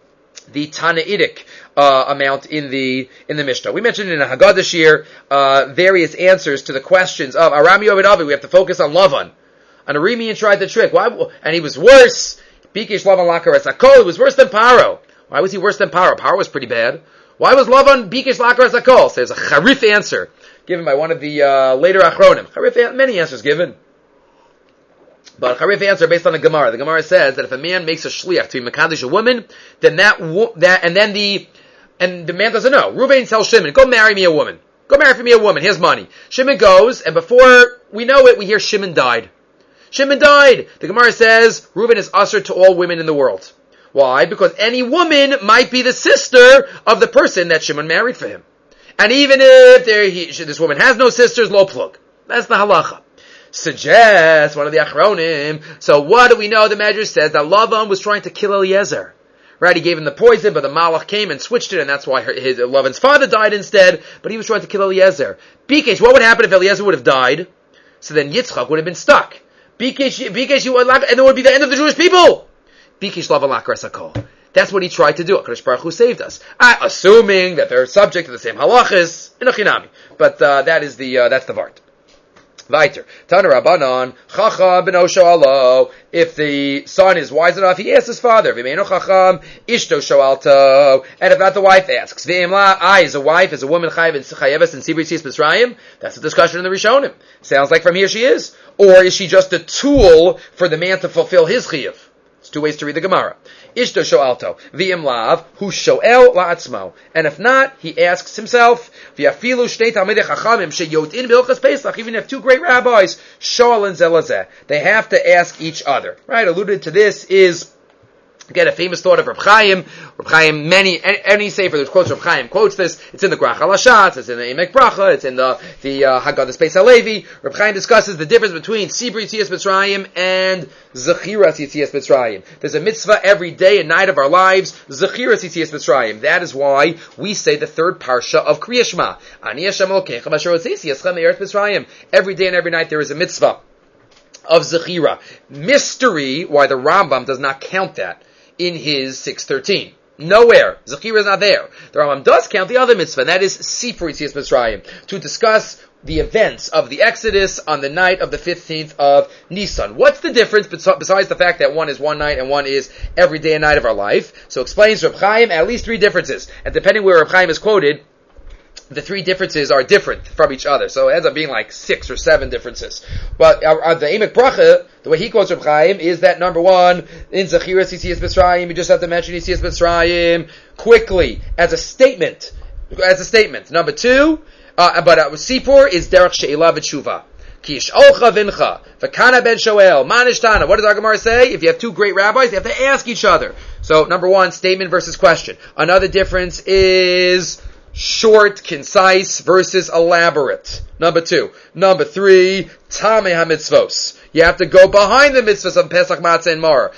the Tanaitic uh, amount in the in the Mishnah. We mentioned in the Haggadah Shir uh, various answers to the questions of Arami Oved Avi. We have to focus on Lavan. And Aramean tried the trick. Why? And he was worse. Bikesh Lavan Lakar Esakol. He was worse than Paro. Why was he worse than Paro? Paro was pretty bad. Why was Lavan Bikesh Lakar Esakol? So there's a Charif answer given by one of the uh, later Achronim. Charif, many answers given. But Charif answer based on the Gemara. The Gemara says that if a man makes a shliach to be mekadosh a woman, then that that and then the and the man doesn't know. Reuven tells Shimon, "Go marry me a woman. Go marry for me a woman. Here's money." Shimon goes, and before we know it, we hear Shimon died. Shimon died. The Gemara says Reuven is usher to all women in the world. Why? Because any woman might be the sister of the person that Shimon married for him, and even if there, he, this woman has no sisters, lo plug. That's the halacha. Suggests one of the Achronim. So what do we know? The Medrash says that Lavan was trying to kill Eliezer. Right? He gave him the poison, but the Malach came and switched it, and that's why his Lavan's father died instead. But he was trying to kill Eliezer. Bikesh, what would happen if Eliezer would have died? So then Yitzchak would have been stuck. Bikesh, Bikesh, and there would be the end of the Jewish people. Bikesh Lavan Lakar Esakol. That's what he tried to do. HaKadosh Baruch Hu saved us, uh, assuming that they're subject to the same halachas in a chinami. But uh, that is the uh, that's the vart. Weiter. Tana Rabbanon, Chacham b'no sho'alo. If the son is wise enough, he asks his father. V'meino Chacham, Ishto sho'alto. And if not, the wife asks. V'imla, I, as a wife, as a woman, chayeves and sibri tzis b'tzrayim. That's a discussion in the Rishonim. Sounds like from here she is. Or is she just a tool for the man to fulfill his chiyuv? It's two ways to read the Gemara. Ishto sho'alto. V'im lav, hu sho'el la'atzmo. And if not, he asks himself. V'yafilu shtei talmidei chachamim sheyotin b'ilchas Pesach. Even if two great rabbis, sho'al and zelazeh, they have to ask each other. Right? Alluded to this is, again, a famous thought of Reb Chaim. Reb Chaim, many, any, any sefer that quotes Reb Chaim quotes this. It's in the Grach HaLashatz, it's in the Emek Bracha, it's in the, the, uh, Haggadah Beis HaLevi. Reb Chaim discusses the difference between Sibri Tzias Mitzrayim and Zechira Tzias Mitzrayim. There's a mitzvah every day and night of our lives, Zechira Tzias Mitzrayim. That is why we say the third parsha of Kriya Shema. Ani Hashem Elokeichem asher hotzeichi eschem me'eretz Mitzrayim. Every day and every night there is a mitzvah of Zechira. Mystery why the Rambam does not count that in his six thirteen. Nowhere. Zechira is not there. The Rambam does count the other mitzvah, and that is Sifri Tzias Mitzrayim, to discuss the events of the Exodus on the night of the fifteenth of Nisan. What's the difference besides the fact that one is one night and one is every day and night of our life? So explains Reb Chaim at least three differences. And depending where Reb Chaim is quoted, the three differences are different from each other. So it ends up being like six or seven differences. But uh, uh, the Emek Bracha, the way he quotes Reb Chaim, is that number one, in Zechira Tzias Mitzrayim, you just have to mention Tzias Mitzrayim quickly, as a statement. As a statement. Number two, uh, but uh, Sipur is Derech She'ila V'Tshuva. Kish Olcha Vincha, V'Kana Ben Shoel, Manishtana. What does our Gemara say? If you have two great rabbis, they have to ask each other. So number one, statement versus question. Another difference is short, concise versus elaborate. Number two. Number three, Tamei HaMitzvos. You have to go behind the mitzvahs of Pesach, Matzah, and Mar.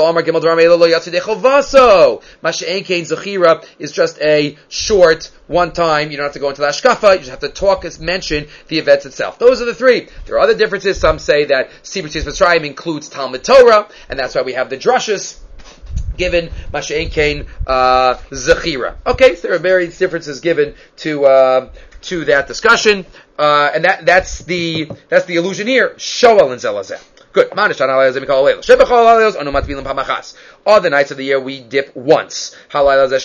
Masha'en Kein Zechira is just a short, one time, you don't have to go into the Ashkafa, you just have to talk, mention the events itself. Those are the three. There are other differences. Some say that Sibur Tzis Mitzrayim includes Talmud Torah, and that's why we have the drushes given Masha'en Kein uh, Zechira. Okay, so there are various differences given to uh, to that discussion, uh, and that that's the that's the allusion here. Shoel and Zelazeh. Good. All the nights of the year we dip once. What does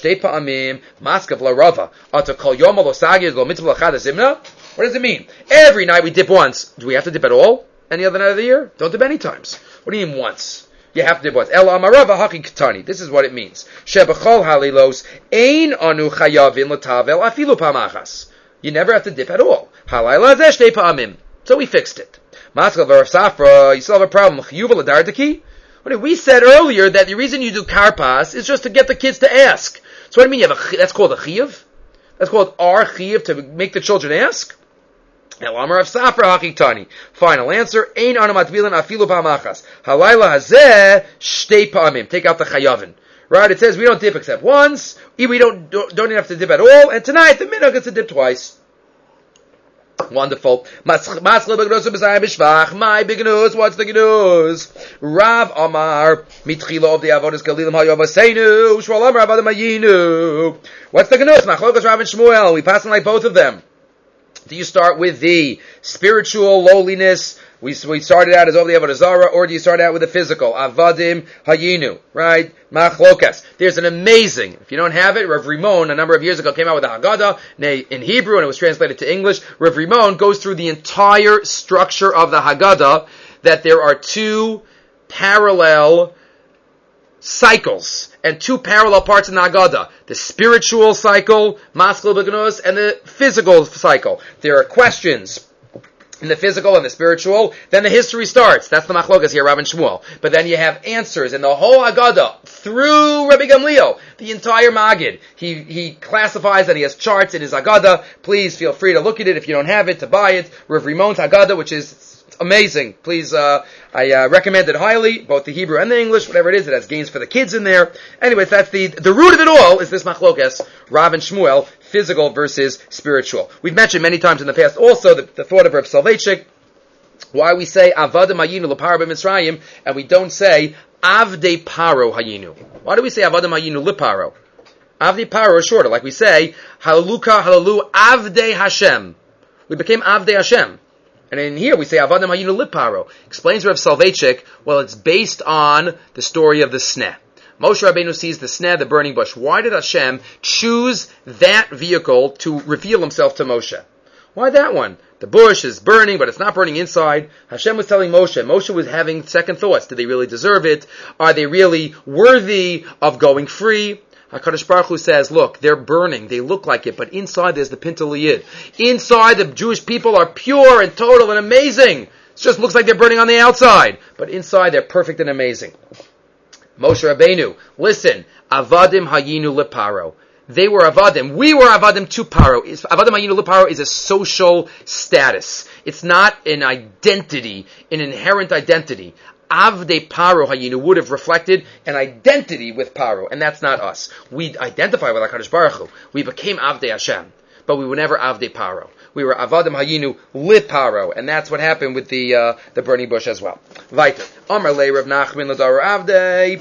it mean? Every night we dip once. Do we have to dip at all? Any other night of the year? Don't dip any times. What do you mean once? You have to dip once. El amarava haki ketani. This is what it means. Shebechol halilos ein anu chayavin latavel afilu pamachas. You never have to dip at all. Halayla zeh pa'amim. So we fixed it. Maskal v'Rav Safra, you still have a problem. Chiyuv l'dardaki. We said earlier that the reason you do karpas is just to get the kids to ask. So what do you mean you have a, that's called a chiyuv? That's called our chiyuv, to make the children ask? El amar Rav Safra hakitani. Final answer, ein anu matbilan afilu pa'amachas. Halayla hazeh shtei pa'amim. Take out the chayavin. Right? It says we don't dip except once. We don't don't even have to dip at all. And tonight the minhag gets to dip twice. Wonderful. My big news. What's the news? Rav Amar mitchila of the avodas galilim hayavaseinu shmuel Amar avodim hayinu. What's the news? Machlokas Rav and Shmuel. We pass on like both of them. Do you start with the spiritual lowliness? We we started out as over the avodah zara, or do you start out with the physical avadim hayinu? Right? Machlokas. There's an amazing. If you don't have it, Rav Rimon a number of years ago came out with a Haggadah in Hebrew, and it was translated to English. Rav Rimon goes through the entire structure of the Haggadah, that there are two parallel cycles and two parallel parts in the Haggadah. The spiritual cycle, Maskil B'Gnos, and the physical cycle. There are questions in the physical and the spiritual. Then the history starts. That's the machlokas here, Rav and Shmuel. But then you have answers in the whole Haggadah through Rabbi Gamliel, the entire Magid. He he classifies and he has charts in his Haggadah. Please feel free to look at it if you don't have it, to buy it. Rav Rimon's Haggadah, which is amazing. Please, uh, I uh, recommend it highly, both the Hebrew and the English, whatever it is. It has games for the kids in there. Anyways, that's the the root of it all, is this machlokas, Rav and Shmuel, physical versus spiritual. We've mentioned many times in the past also the, the thought of Rav Soloveitchik, why we say Avadim Hayinu L'Paro B'Mitzrayim, and we don't say Avdei Paro Hayinu. Why do we say Avadim Hayinu L'Paro? Avdei Paro is shorter, like we say Halaluka Halalu Avdei Hashem. We became Avdei Hashem. And in here we say Avadim Hayinu Liparo. Explains Rav Soloveitchik, well, it's based on the story of the sneh. Moshe Rabbeinu sees the sneh, the burning bush. Why did Hashem choose that vehicle to reveal himself to Moshe? Why that one? The bush is burning, but it's not burning inside. Hashem was telling Moshe. Moshe was having second thoughts. Did they really deserve it? Are they really worthy of going free? HaKadosh Baruch Hu says, look, they're burning. They look like it, but inside there's the Pintel Yid. Inside, the Jewish people are pure and total and amazing. It just looks like they're burning on the outside, but inside they're perfect and amazing. Moshe Rabbeinu, listen, Avadim Hayinu Leparo. They were Avadim. We were Avadim to Paro. Avadim Hayinu Leparo is a social status. It's not an identity, an inherent identity. Avdei Paro Hayinu would have reflected an identity with Paro, and that's not us. We identify with HaKadosh Baruch Hu. We became Avdei Hashem, but we were never Avdei Paro. We were Avadim Hayinu Liparo, and that's what happened with the uh, the burning bush as well. Weiter. Amar le Rav Nachman l'dar Avdei.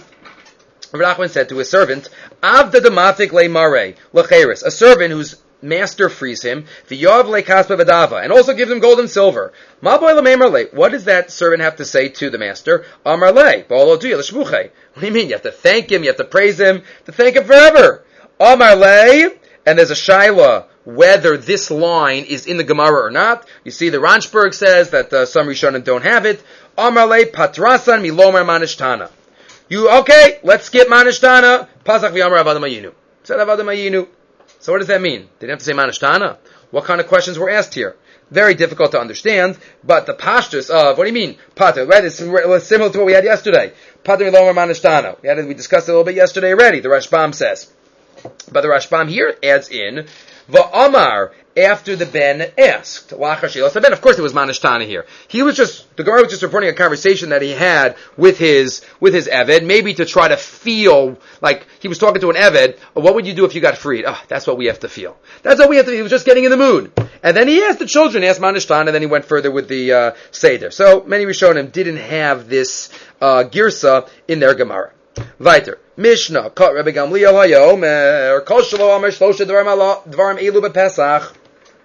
Rav Nachman said to his servant, Avda dematik le mare lecheres, a servant whose master frees him, v'yav le kaspa v'dava, and also gives him gold and silver. Ma boy le le. What does that servant have to say to the master? Amar le ba'olo duya l'shmuche. What do you mean? You have to thank him. You have to praise him. To thank him forever. Amar le. And there's a shaila whether this line is in the Gemara or not. You see, the Ranshberg says that uh, some Rishonim don't have it. Amar le patrasan milomer manishtana. You, okay, let's skip manishtana. Pasach v'yamar avadim hayinu. Said avadim hayinu. So what does that mean? They didn't have to say manishtana. What kind of questions were asked here? Very difficult to understand, but the pashtus of, what do you mean? Pater, right? It's similar to what we had yesterday. Pater milomer manishtana. We had it, we discussed it a little bit yesterday already, the Rashbam says. But the Rashbam here adds in, Va'amar, after the Ben asked. Of course it was Manishtana here. He was just, the Gemara was just reporting a conversation that he had with his, with his Eved, maybe to try to feel, like, he was talking to an Eved, what would you do if you got freed? Oh, that's what we have to feel. That's what we have to, he was just getting in the mood. And then he asked the children, he asked Manishtana, and then he went further with the, uh, Seder. So, many Rishonim didn't have this, uh, Girsa in their Gemara. Weiter. Mishnah. Kat Rebbe Gamliel hayomer. Kol shelo amer shlosha dvarim elu bepesach.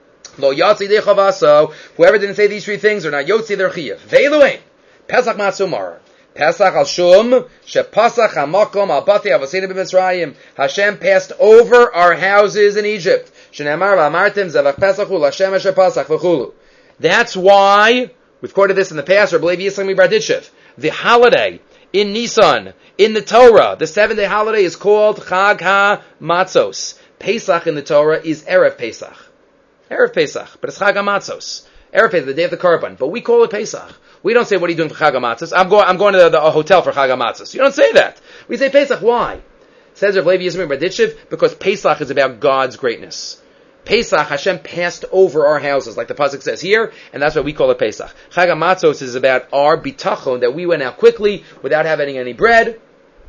Lo yatsi dechavaso. Whoever didn't say these three things are not yotzi their chiyuv. Veiluin. Pesach matzu mar. Pesach al shum. Shepasach hamakom al bati avosinu b'Mitzrayim. Hashem passed over our houses in Egypt. Shenemar v'amartim zevach pesachu l'Hashem asher pasach v'chulu. That's why, we've quoted this in the past, or believe Yisrael Barditchev, the holiday in Nisan, in the Torah, the seven-day holiday is called Chag HaMatzos. Pesach in the Torah is Erev Pesach. Erev Pesach, but it's Chag HaMatzos. Erev Pesach, the day of the Korban, but we call it Pesach. We don't say, what are you doing for Chag HaMatzos? I'm going, I'm going to the, the hotel for Chag HaMatzos. You don't say that. We say Pesach. Why? Says Rav Levi Yisrael Barditchev, because Pesach is about God's greatness. Pesach, Hashem passed over our houses, like the pasuk says here, and that's why we call it Pesach. Chag HaMatzos is about our bitachon, that we went out quickly, without having any bread,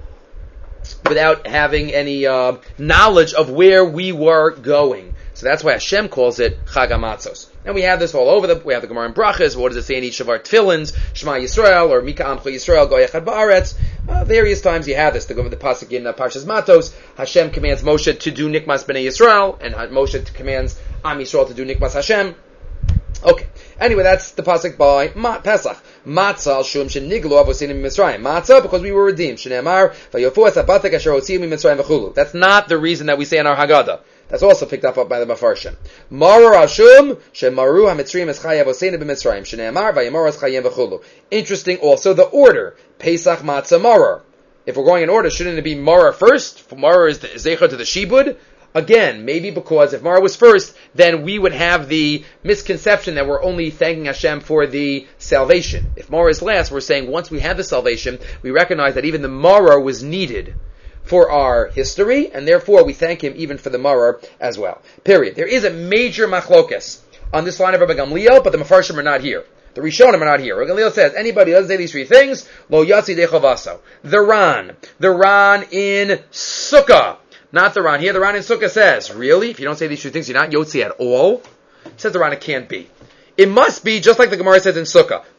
without having any uh, knowledge of where we were going. So that's why Hashem calls it Chag HaMatzos. And we have this all over the, we have the Gemara in Brachas, what does it say in each of our tefillins, Shema Yisrael, or Mika Amcha Yisrael, Go Echad Ba'aretz. Uh, various times you have this. To go over the pasuk in uh, Parshas Matos, Hashem commands Moshe to do Nikmas B'nai Yisrael, and Moshe commands Am Yisrael to do Nikmas Hashem. Okay. Anyway, that's the pasuk by Ma- Pesach. Matzah shum sheniglu avosinu miMitzrayim. Matzah, because we were redeemed. Shneimar vayofu asabatek asher hotziu miMitzrayim v'chulu. That's not the reason that we say in our Haggadah. That's also picked up by the Mefarshim. Maru Ashum shemaru hamitzrayim eschayim avosinu b'Mitzrayim. Shneimar vayamor eschayim v'chulu. Interesting. Also, the order Pesach Matzah Maror. If we're going in order, shouldn't it be Maror first? Maror is the zecher to the shibud. Again, maybe because if Maror was first, then we would have the misconception that we're only thanking Hashem for the salvation. If Maror is last, we're saying once we have the salvation, we recognize that even the Maror was needed for our history, and therefore we thank Him even for the Maror as well. Period. There is a major machlokes on this line of Rabbi Gamliel, but the Mefarshim are not here. The Rishonim are not here. Rabbi Gamliel says, anybody who doesn't say these three things, lo yatsi dechovaso. The Ran. The Ran in Sukkah. Not the Ran. Here the Ran in Sukkah says, really? If you don't say these three things, you're not Yotzi at all? Says the Ran, it can't be. It must be just like the Gemara says in Sukkah.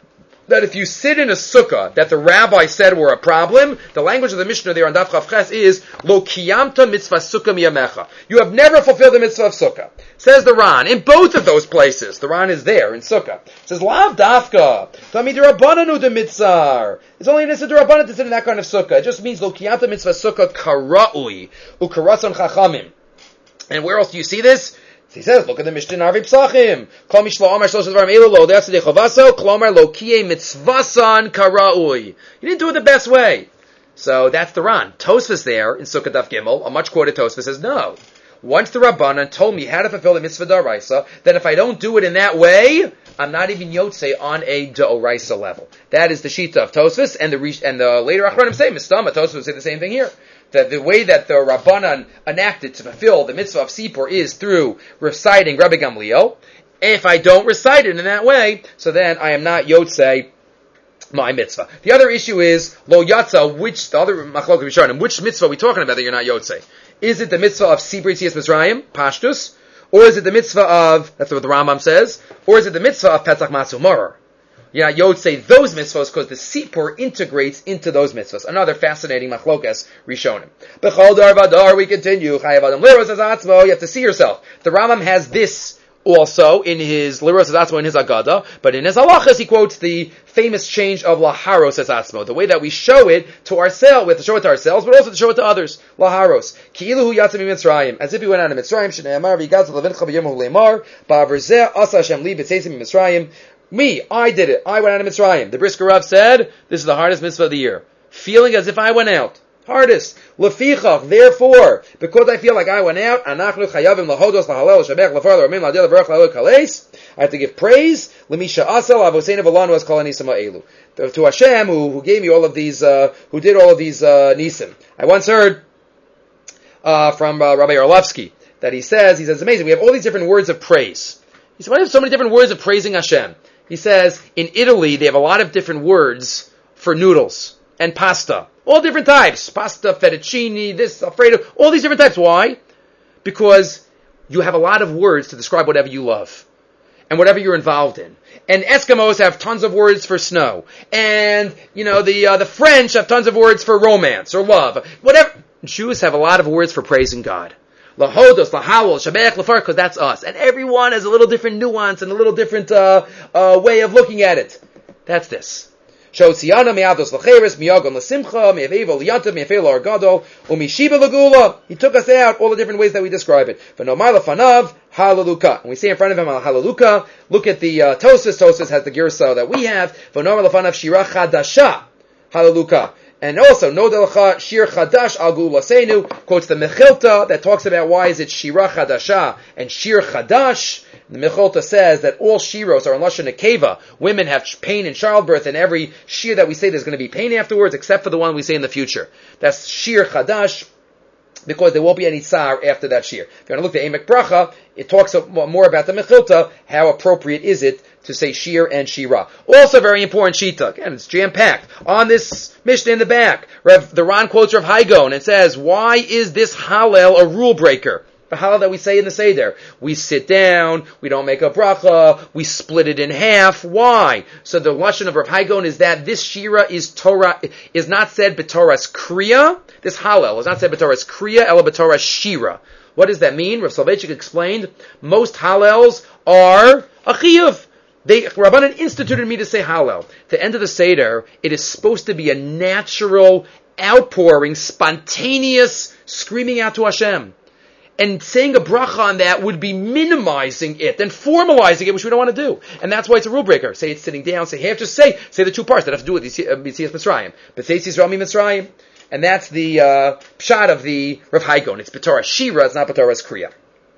that if you sit in a sukkah that the rabbi said were a problem, the language of the Mishnah there on Daf Chav Ches is lo kiyamta mitzvah sukkah miyamecha. You have never fulfilled the mitzvah of sukkah. Says the Ran in both of those places. The Ran is there in sukkah. Says lav dafka tamid rabbananu de mitzar. It's only an issa d'rabbanan to sit in that kind of sukkah. It just means lo kiyamta mitzvah sukkah kara'ui ukarasan chachamim. And where else do you see this? He says, look at the Mishnah in Arvi Psachim. Kol mishlo amar shlosh dvarim elu lo de'as de chavaso klomar lo kiye mitzvasan kara'ui. You didn't do it the best way. So that's the Ran. Tosfos there in Sukkah Daf Gimel, a much quoted Tosfos says no. Once the Rabbanan told me how to fulfill the mitzvah d'oraisa, then if I don't do it in that way, I'm not even yotzei on a d'oraisa level. That is the shita of Tosfos, and the and the later Achronim say Mistama. Tosfos say the same thing here. That the way that the Rabbanan enacted to fulfill the mitzvah of Sipur is through reciting Rabbi Gamliel. If I don't recite it in that way, so then I am not yotzei my mitzvah. The other issue is lo yatza, which the other machlok rishonim, which mitzvah are we talking about that you're not yotzei? Is it the mitzvah of Sibri Tzias Mitzrayim, Pashtus, or is it the mitzvah of, that's what the Rambam says, or is it the mitzvah of Pesach Matzu Maror? You're not yotzei those mitzvahs because the Sipur integrates into those mitzvahs. Another fascinating machlokas rishonim. B'chol dar vadar, we continue. Chayav adam liros azatzmo. You have to see yourself. The Rambam has this also in his liros azatzmo in his Agada, but in his halachas he quotes the famous change of laharos azatzmo, the way that we show it to ourselves. We have to show it to ourselves, but also to show it to others. Laharos ki'ilu hu yatzim mitzrayim, as if he went out of Mitzrayim. Shneimar v'yigatz levincha b'yom leimar ba'averzeh asa Hashem li b'tzeisim mitzrayim. Me, I did it. I went out of Mitzrayim. The Brisker Rav said, this is the hardest mitzvah of the year. Feeling as if I went out. Hardest. Lefichach, therefore, because I feel like I went out, anachnu chayavim lahodos lahalel shabech lafar l'ramim l'adil l'varach l'alel kales, I have to give praise, l'misha asel avoseinu v'lanu as kol hanisim ha'elu. To Hashem, who, who gave me all of these, uh, who did all of these, uh, nisim. I once heard, uh, from, uh, Rabbi Orlovsky, that he says, he says, it's amazing, we have all these different words of praise. He said, why do you have so many different words of praising Hashem? He says, in Italy, they have a lot of different words for noodles and pasta. All different types. Pasta, fettuccine, this, Alfredo, all these different types. Why? Because you have a lot of words to describe whatever you love and whatever you're involved in. And Eskimos have tons of words for snow. And, you know, the uh, the French have tons of words for romance or love. Whatever. Jews have a lot of words for praising God. Lahodos, lahalol, shabech, lafar, because that's us. And everyone has a little different nuance and a little different uh, uh, way of looking at it. That's this. Shotziana me'ados lacheres, miyagon lasimcha, me'avevo liyantav, me'afel argadol, u'mishiba lagula. He took us out, all the different ways that we describe it. V'nomar lefanav, halaluka. And we say in front of him, halaluka, look at the uh, Tosfos. Tosfos has the girsa that we have. V'nomar lefanav, shirah chadasha, halaluka. And also, Nodelcha Shir Chadash Al Gulasenu quotes the Mechilta that talks about why is it Shira Chadasha and Shir Chadash. The Mechilta says that all shiros are in Lashon Nekeva. Women have pain in childbirth, and every shir that we say there's going to be pain afterwards, except for the one we say in the future. That's Shir Chadash, because there won't be any tsar after that shir. If you're going to look at Emek Bracha, it talks more about the Mechilta. How appropriate is it to say shir and shira? Also very important shita. Again, it's jam-packed. On this Mishnah in the back, Rev, the Ran quotes Rav Haigo, and it says, why is this Hallel a rule breaker? The Hallel that we say in the Seder. We sit down, we don't make a bracha, we split it in half. Why? So the Lashon of Rav Haigo is that this shira is Torah, is not said b'Torah's kriya. This Hallel is not said b'Torah's kriya, ela b'Torah's shira. What does that mean? Rav Soloveitchik explained, most Hallels are a chiyuv. They, Rabbanan instituted me to say Hallel. The end of the Seder, it is supposed to be a natural, outpouring, spontaneous screaming out to Hashem. And saying a bracha on that would be minimizing it and formalizing it, which we don't want to do. And that's why it's a rule breaker. Say it's sitting down, say half, just say, say the two parts that have to do with Yitzias Mitzrayim. B'tzeis Yisrael mi Mitzrayim. And that's the uh, pshat of the Rav Haigo. It's b'Torah Shira, it's not b'Torah's Kriya.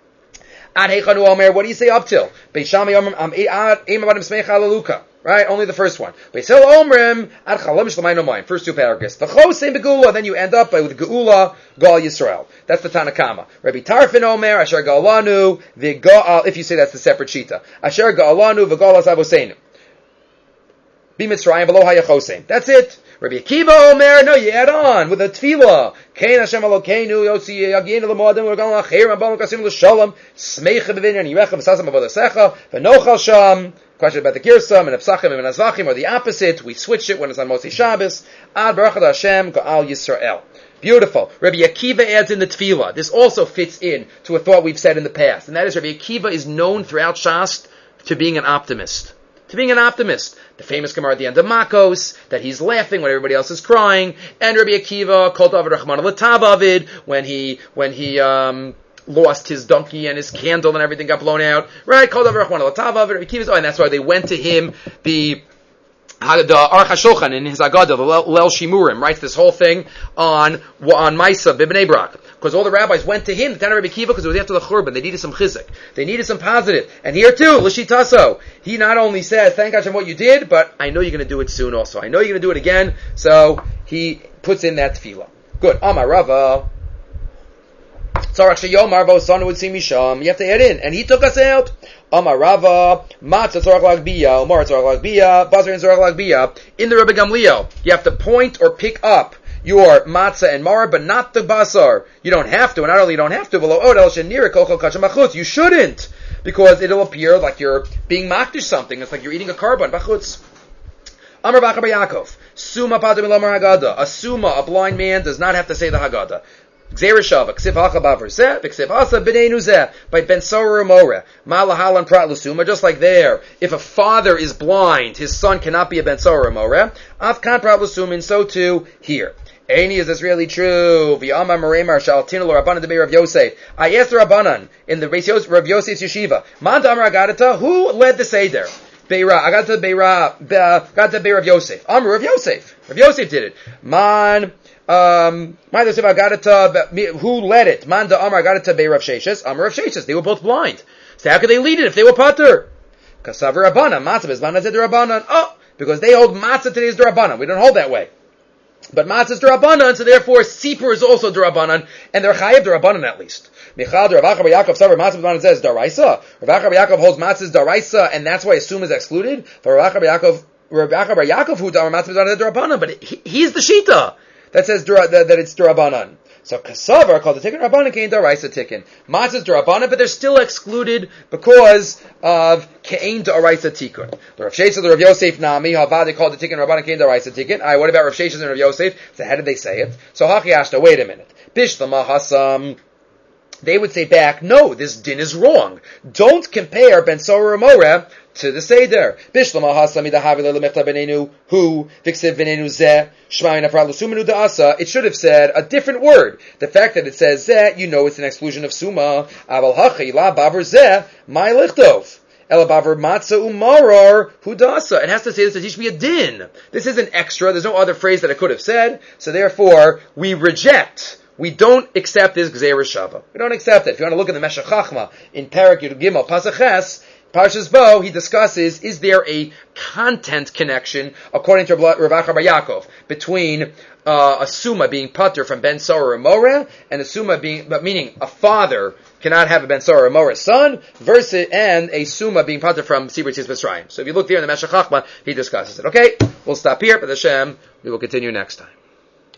Ad heichanu omer, what do you say up till? Beishami omer, am eim avadim smeich halaluka. Right? Only the first one. Beisil omrim, ad chalam shlemayim nomayim. First two paragraphs. V'chos same begula, then you end up with geula, gal Yisrael. That's the Tanakama. Rabbi Tarfin omer, asher galanu, v'gal, if you say that's the separate shita. Asher galanu, v'gal as avoseinu. B'mitzrayim, v'lo hayachosem. That's it. Rabbi Akiva Omer, no, you add on with a tefillah. Kein Hashem Elokeinu, Yotzi Yagin L'moadim, L'gal L'achir, Rabban L'kasim L'sholem, Smeicha B'vinyan, Yirecha V'sasam Avodasecha, V'nochal Sham. Question about the Girsam and Psachim and Azvachim are the opposite. We switch it when it's on Mosei Shabbos. Ad Baruch Hashem Ga'al Yisrael. Beautiful. Rabbi Akiva adds in the tefillah. This also fits in to a thought we've said in the past, and that is Rabbi Akiva is known throughout Shas to being an optimist. To being an optimist. The famous Gemara at the end of Makos, that he's laughing when everybody else is crying, and Rabbi Akiva called Avid Rahman al-Tavavid when he, when he, um, lost his donkey and his candle and everything got blown out. Right? Called Avid Rahman al-Tavavid, Rabbi Akiva's, oh, and that's why they went to him, the, the Aruch HaShulchan in his Agadah, the Lel Shimurim, writes this whole thing on, on Maisa, B'Bnei Brak. Because all the rabbis went to him, the Tanna Rabbi Akiva, because it was after the Churban. They needed some chizuk. They needed some positive. And here too, L'shitaso, he not only says, thank Hashem what you did, but I know you're going to do it soon also. I know you're going to do it again. So he puts in that tefillah. Good. Amar Rava. Tzarach sheyomar v'osanu would see misham. You have to add in. And he took us out. Amar Rava. Matzah tzarach lagbiya. Umar tzarach lagbiya. Bazar and tzarach lagbiya. In the Rebbe Gamliel, you have to point or pick up your matzah and mar, but not the basar. You don't have to, and not only you don't have to, you shouldn't, because it'll appear like you're being makdish something. It's like you're eating a carbon. Bachutz. Amar Bachar Bar Yaakov. Suma padim ilamar haggadah. A suma, a blind man, does not have to say the haggadah. Gzeirashava, ksiv hacha baver zeh, v'ksiv asa b'neinu zeh, by ben sorah umoreh, malahalan prat l'suma, just like there, if a father is blind, his son cannot be a ben sorah umoreh, afkan prat l'suma, and so too here. Any is this really true? V'yama maremar shaltinu l'Rabbanan debei Rav Yosef. I asked the Rabbanan in the Rav Yosef's yeshiva, Man damar agadata, who led the seder? Beira, agadata beira, agadata beira Rav Yosef. Amr Rav Yosef. Rav Yosef did it. Man, um, who led it? Man da Amar agadata beira Rav Sheshes. Amr Rav Sheshes. They were both blind. So how could they lead it if they were patur? Kasav Rabbanan, matzah bezman azed Rabbanan. Oh, because they hold matzah today is Rabbanan. We don't hold that way. But matzah is D'Rabbanan, so therefore Sipur is also D'Rabbanan, and they're chayiv D'Rabbanan at least. Michal Rav Acha Bar Yaakov savar matzah b'zman says Daraisa. Rav Acha Bar Yaakov holds matzah is Daraisa, and that's why Asum is excluded. For Rav Acha Bar Yaakov, Rav Acha Bar Yaakov who damar matzah b'zman is D'Rabbanan, but he, he's the shita that says that, that it's D'Rabbanan. So Kasavar called the tikkun Rabbanan Kein Daraisa tikkun. Matzah is D'Rabbanan, but they're still excluded because of Kein Daraisa tikkun. The Rav Sheshes, the Rav Yosef Nami, Havad they called the tikkun Rabbanan Kein Daraisa tikkun. Alright, what about Rav Sheshes and Rav Yosef? So how did they say it? So Hachi Ashta, wait a minute. Bishlama Hasam. They would say back, no, this din is wrong. Don't compare Ben Sorah Moreh to the Seder. Bishlama Hasam idahavi le'lemechta benenu hu v'ksiv benenu zeh shma'in afrat l'sumenu da'asa. It should have said a different word. The fact that it says zeh, you know it's an exclusion of suma. Aval hachi la baver zeh my lichtov. Ela baver matzah umarar hudasa. It has to say this to teach me a din. This isn't extra. There's no other phrase that it could have said. So therefore, we reject. We don't accept this Gzeira Shava. We don't accept it. If you want to look at the Meshech Chachma in Parak Yud Gimel Pasaches, Parshas Bo, he discusses, is there a content connection, according to Rav Acha Bar Yaakov, between uh, a Suma being patur from Ben Sorah or Moreh, and a Suma being, but meaning a father cannot have a Ben Sorah or Moreh son, versus, and a Suma being patur from Sibur Tzis Mitzrayim. So if you look there in the Meshech Chachma, he discusses it. Okay? We'll stop here, but Hashem, we will continue next time.